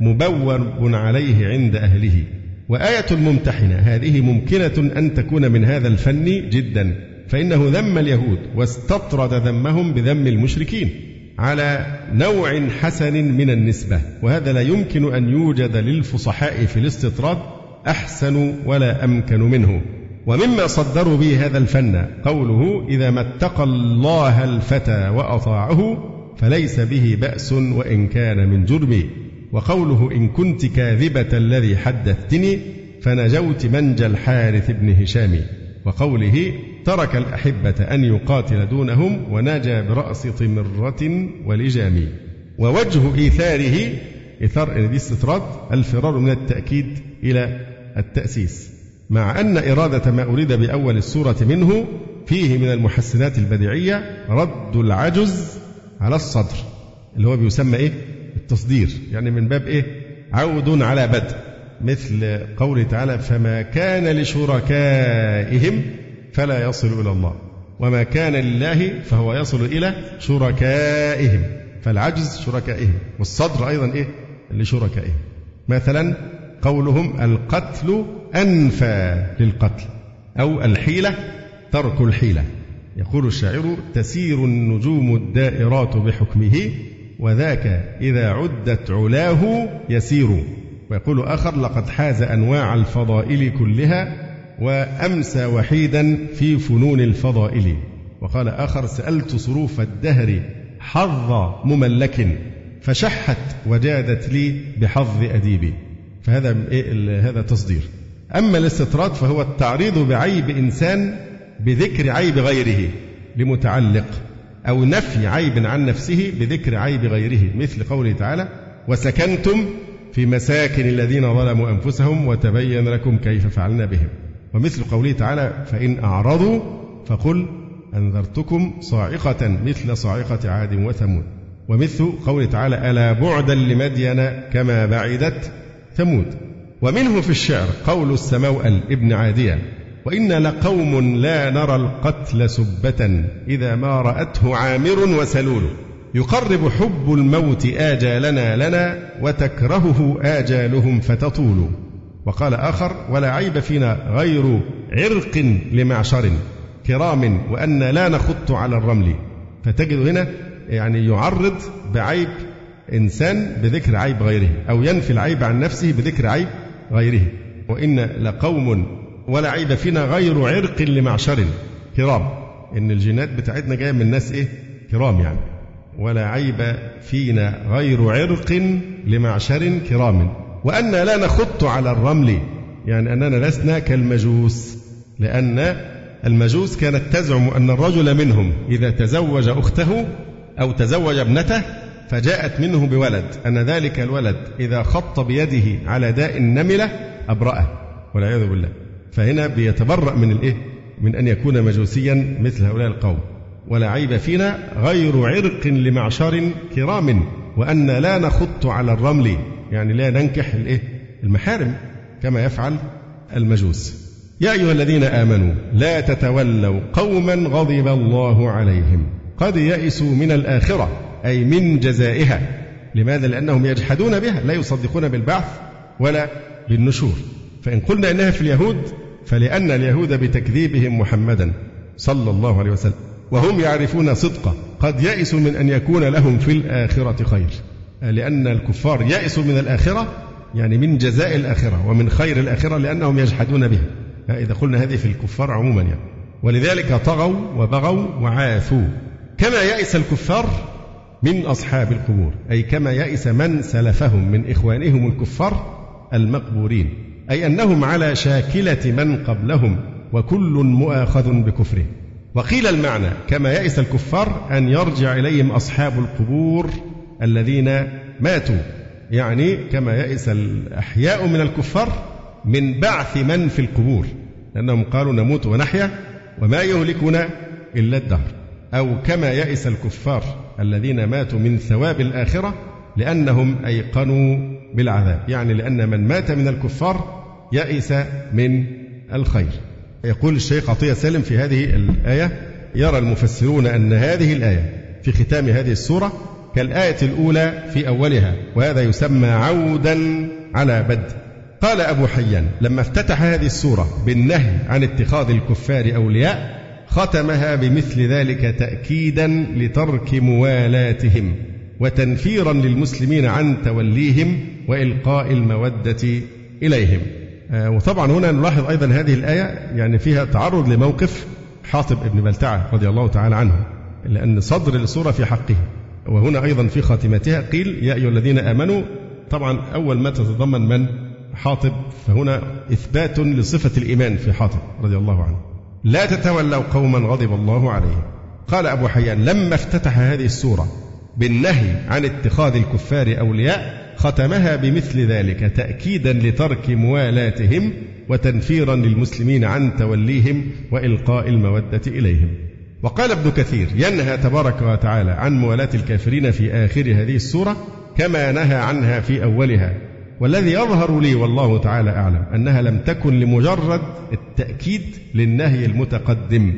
مبور عليه عند أهله. وآية الممتحنة هذه ممكنة أن تكون من هذا الفن جدا، فإنه ذم اليهود واستطرد ذمهم بذم المشركين على نوع حسن من النسبة، وهذا لا يمكن أن يوجد للفصحاء في الاستطراد أحسن ولا أمكن منه. ومما صدروا به هذا الفن قوله إذا ما اتقى الله الفتى وأطاعه فليس به بأس وإن كان من جرمي، وقوله إن كنت كاذبة الذي حدثتني فنجوت منجى الحارث بن هشام، وقوله ترك الأحبة أن يقاتل دونهم ونجا برأس طمرة ولجام. ووجه إيثاره إثار دي استطراد الفرار من التأكيد إلى التأسيس، مع أن إرادة ما أريد بأول السورة منه فيه من المحسنات البديعية رد العجز على الصدر اللي هو بيسمى إيه؟ التصدير، يعني من باب إيه؟ عود على بدء، مثل قوله تعالى فما كان لشركائهم فلا يصل إلى الله وما كان لله فهو يصل إلى شركائهم، فالعجز شركائهم والصدر أيضا إيه؟ لشركائهم. مثلا قولهم القتل أنفى للقتل، أو الحيلة ترك الحيلة. يقول الشاعر تسير النجوم الدائرات بحكمه وذاك إذا عدت علاه يسير. ويقول آخر لقد حاز أنواع الفضائل كلها وأمسى وحيدا في فنون الفضائل. وقال آخر سألت صروف الدهر حظ مملك فشحت وجادت لي بحظ أديبي. فهذا هذا تصدير. أما الاستطراد فهو التعريض بعيب إنسان بذكر عيب غيره لمتعلق، أو نفي عيب عن نفسه بذكر عيب غيره، مثل قوله تعالى وسكنتم في مساكن الذين ظلموا أنفسهم وتبين لكم كيف فعلنا بهم، ومثل قوله تعالى فإن أعرضوا فقل أنذرتكم صاعقة مثل صاعقة عاد وثمود. ومثل قوله تعالى ألا بعدا لمدين كما بعدت ثمود. ومنه في الشعر قول السموأل ابن عادية وإنا لقوم لا نرى القتل سبة إذا ما رأته عامر وسلول يقرب حب الموت آجالنا لنا وتكرهه آجالهم فتطول. وقال آخر ولا عيب فينا غير عرق لمعشر كرام وأن لا نخط على الرمل. فتجد هنا يعني يعرض بعيب إنسان بذكر عيب غيره أو ينفي العيب عن نفسه بذكر عيب غيره. وإن لقوم ولا عيب فينا غير عرق لمعشر كرام إن الجينات بتاعتنا جاية من ناس إيه كرام يعني. ولا عيب فينا غير عرق لمعشر كرام وأن لا نخط على الرمل يعني أننا لسنا كالمجوس لأن المجوس كانت تزعم أن الرجل منهم إذا تزوج أخته أو تزوج ابنته فجاءت منه بولد أن ذلك الولد إذا خط بيده على داء النملة أبرأه والعياذ بالله. فهنا بيتبرأ من الإيه من أن يكون مجوسيا مثل هؤلاء القوم. ولا عيب فينا غير عرق لمعشر كرام وأن لا نخط على الرمل يعني لا ننكح الإيه المحارم كما يفعل المجوس. يا أيها الذين آمنوا لا تتولوا قوما غضب الله عليهم قد يئسوا من الآخرة أي من جزائها. لماذا؟ لأنهم يجحدون بها لا يصدقون بالبعث ولا بالنشور. فإن قلنا إنها في اليهود فلأن اليهود بتكذيبهم محمدا صلى الله عليه وسلم وهم يعرفون صدقه قد يئسوا من أن يكون لهم في الآخرة خير. لأن الكفار يئسوا من الآخرة يعني من جزاء الآخرة ومن خير الآخرة لأنهم يجحدون بها. إذا قلنا هذه في الكفار عموما يعني. ولذلك طغوا وبغوا وعاثوا كما يئس الكفار من أصحاب القبور أي كما يئس من سلفهم من إخوانهم الكفار المقبورين أي أنهم على شاكلة من قبلهم وكل مؤاخذ بكفره. وقيل المعنى كما يئس الكفار أن يرجع إليهم أصحاب القبور الذين ماتوا يعني كما يئس الأحياء من الكفار من بعث من في القبور لأنهم قالوا نموت ونحيا وما يهلكنا إلا الدهر. أو كما يئس الكفار الذين ماتوا من ثواب الآخرة لأنهم أيقنوا بالعذاب يعني لأن من مات من الكفار يئس من الخير. يقول الشيخ عطية سالم في هذه الآية يرى المفسرون أن هذه الآية في ختام هذه السورة كالآية الأولى في أولها وهذا يسمى عودا على بدء. قال أبو حيان لما افتتح هذه السورة بالنهي عن اتخاذ الكفار أولياء ختمها بمثل ذلك تأكيدا لترك موالاتهم وتنفيرا للمسلمين عن توليهم وإلقاء المودة إليهم. وطبعا هنا نلاحظ أيضا هذه الآية يعني فيها تعرض لموقف حاطب ابن بلتعة رضي الله تعالى عنه لأن صدر السورة في حقه. وهنا أيضا في خاتمتها قيل يا أيها الذين آمنوا طبعا أول ما تتضمن من حاطب فهنا إثبات لصفة الإيمان في حاطب رضي الله عنه. لا تتولوا قوما غضب الله عليهم. قال أبو حيان لما افتتح هذه السورة بالنهي عن اتخاذ الكفار أولياء ختمها بمثل ذلك تأكيدا لترك موالاتهم وتنفيرا للمسلمين عن توليهم وإلقاء المودة إليهم. وقال ابن كثير ينهى تبارك وتعالى عن موالاة الكافرين في آخر هذه السورة كما نهى عنها في أولها. والذي يظهر لي والله تعالى أعلم أنها لم تكن لمجرد التأكيد للنهي المتقدم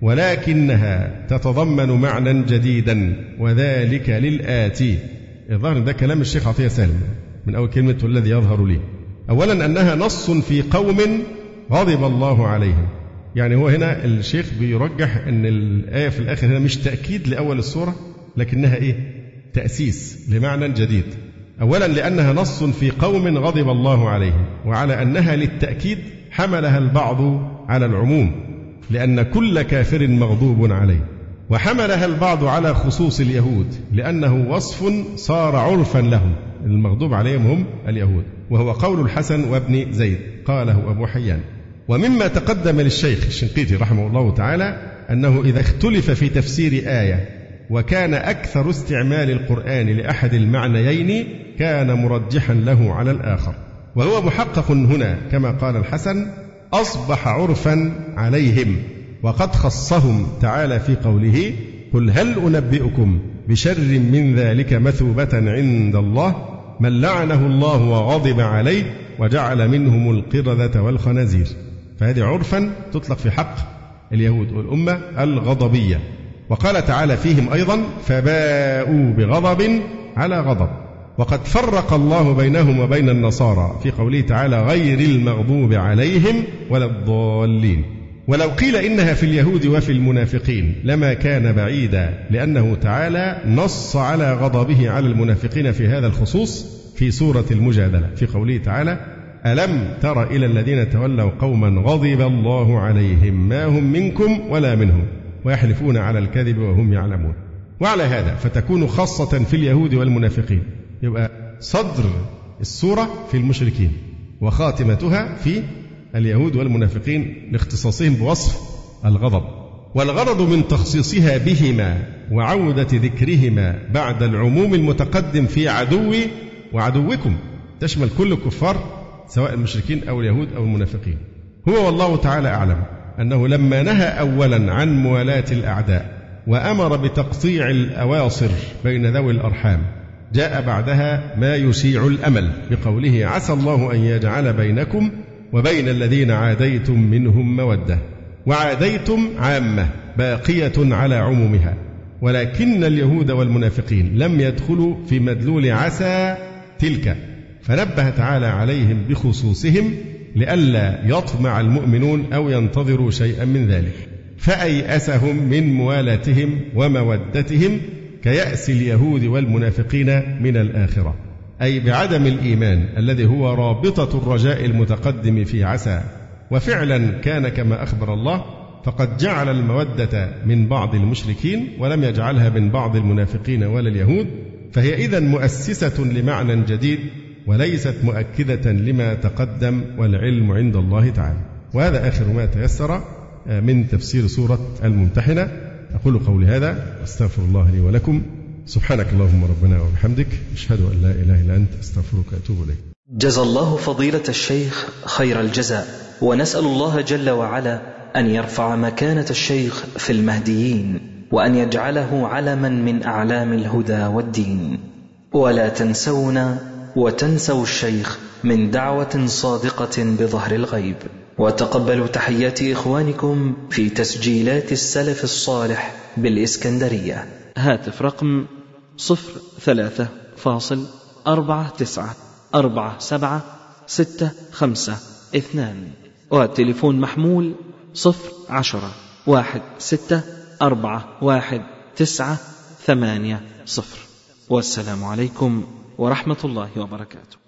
ولكنها تتضمن معنى جديدا وذلك للآتي. الظاهر ده كلام الشيخ عطية سالم من أول كلمة والذي يظهر لي. أولا أنها نص في قوم غضب الله عليهم يعني هو هنا الشيخ بيرجح أن الآية في الآخر هنا مش تأكيد لأول السورة لكنها إيه تأسيس لمعنى جديد. أولا لأنها نص في قوم غضب الله عليهم وعلى أنها للتأكيد حملها البعض على العموم لأن كل كافر مغضوب عليه وحملها البعض على خصوص اليهود لأنه وصف صار عرفا لهم المغضوب عليهم هم اليهود وهو قول الحسن وابن زيد قاله أبو حيان. ومما تقدم للشيخ الشنقيطي رحمه الله تعالى أنه إذا اختلف في تفسير آية وكان أكثر استعمال القرآن لأحد المعنيين كان مرجحا له على الآخر وهو محقق هنا كما قال الحسن أصبح عرفا عليهم وقد خصهم تعالى في قوله قل هل أنبئكم بشر من ذلك مثوبة عند الله من لعنه الله وغضب عليه وجعل منهم القردة والخنازير. فهذه عرفا تطلق في حق اليهود والأمة الغضبية. وقال تعالى فيهم أيضا فباءوا بغضب على غضب. وقد فرق الله بينهم وبين النصارى في قوله تعالى غير المغضوب عليهم ولا الضالين. ولو قيل إنها في اليهود وفي المنافقين لما كان بعيدا، لأنه تعالى نص على غضبه على المنافقين في هذا الخصوص في سورة المجادلة في قوله تعالى ألم تر إلى الذين تولوا قوما غضب الله عليهم ما هم منكم ولا منهم ويحلفون على الكذب وهم يعلمون. وعلى هذا فتكون خاصة في اليهود والمنافقين، يبقى صدر السورة في المشركين وخاتمتها في اليهود والمنافقين لاختصاصهم بوصف الغضب. والغرض من تخصيصها بهما وعودة ذكرهما بعد العموم المتقدم في عدوي وعدوكم، تشمل كل الكفار سواء المشركين أو اليهود أو المنافقين، هو والله تعالى أعلم أنه لما نهى أولا عن موالاة الأعداء وأمر بتقطيع الأواصر بين ذوي الأرحام جاء بعدها ما يشيع الأمل بقوله عسى الله أن يجعل بينكم وبين الذين عاديتم منهم مودة. وعاديتم عامة باقية على عمومها، ولكن اليهود والمنافقين لم يدخلوا في مدلول عسى تلك، فنبه تعالى عليهم بخصوصهم لئلا يطمع المؤمنون أو ينتظروا شيئا من ذلك، فأيأسهم من موالاتهم ومودتهم كيأس اليهود والمنافقين من الآخرة، أي بعدم الإيمان الذي هو رابطة الرجاء المتقدم في عسى. وفعلا كان كما أخبر الله، فقد جعل المودة من بعض المشركين ولم يجعلها من بعض المنافقين ولا اليهود، فهي إذن مؤسسة لمعنى جديد وليست مؤكدة لما تقدم، والعلم عند الله تعالى. وهذا آخر ما تيسر من تفسير سورة الممتحنة. أقول قولي هذا أستغفر الله لي ولكم. سبحانك اللهم ربنا وبحمدك أشهد أن لا إله إلا أنت أستغفرك وأتوب إليك. جزى الله فضيلة الشيخ خير الجزاء، ونسأل الله جل وعلا أن يرفع مكانة الشيخ في المهديين، وأن يجعله علما من أعلام الهدى والدين. ولا تنسونا وتنسوا الشيخ من دعوة صادقة بظهر الغيب. وتقبلوا تحيات إخوانكم في تسجيلات السلف الصالح بالإسكندرية. هاتف رقم صفر ثلاثة فاصل أربعة تسعة أربعة سبعة ستة خمسة اثنان، والتليفون محمول صفر عشرة واحد ستة أربعة واحد تسعة ثمانية صفر. والسلام عليكم ورحمة الله وبركاته.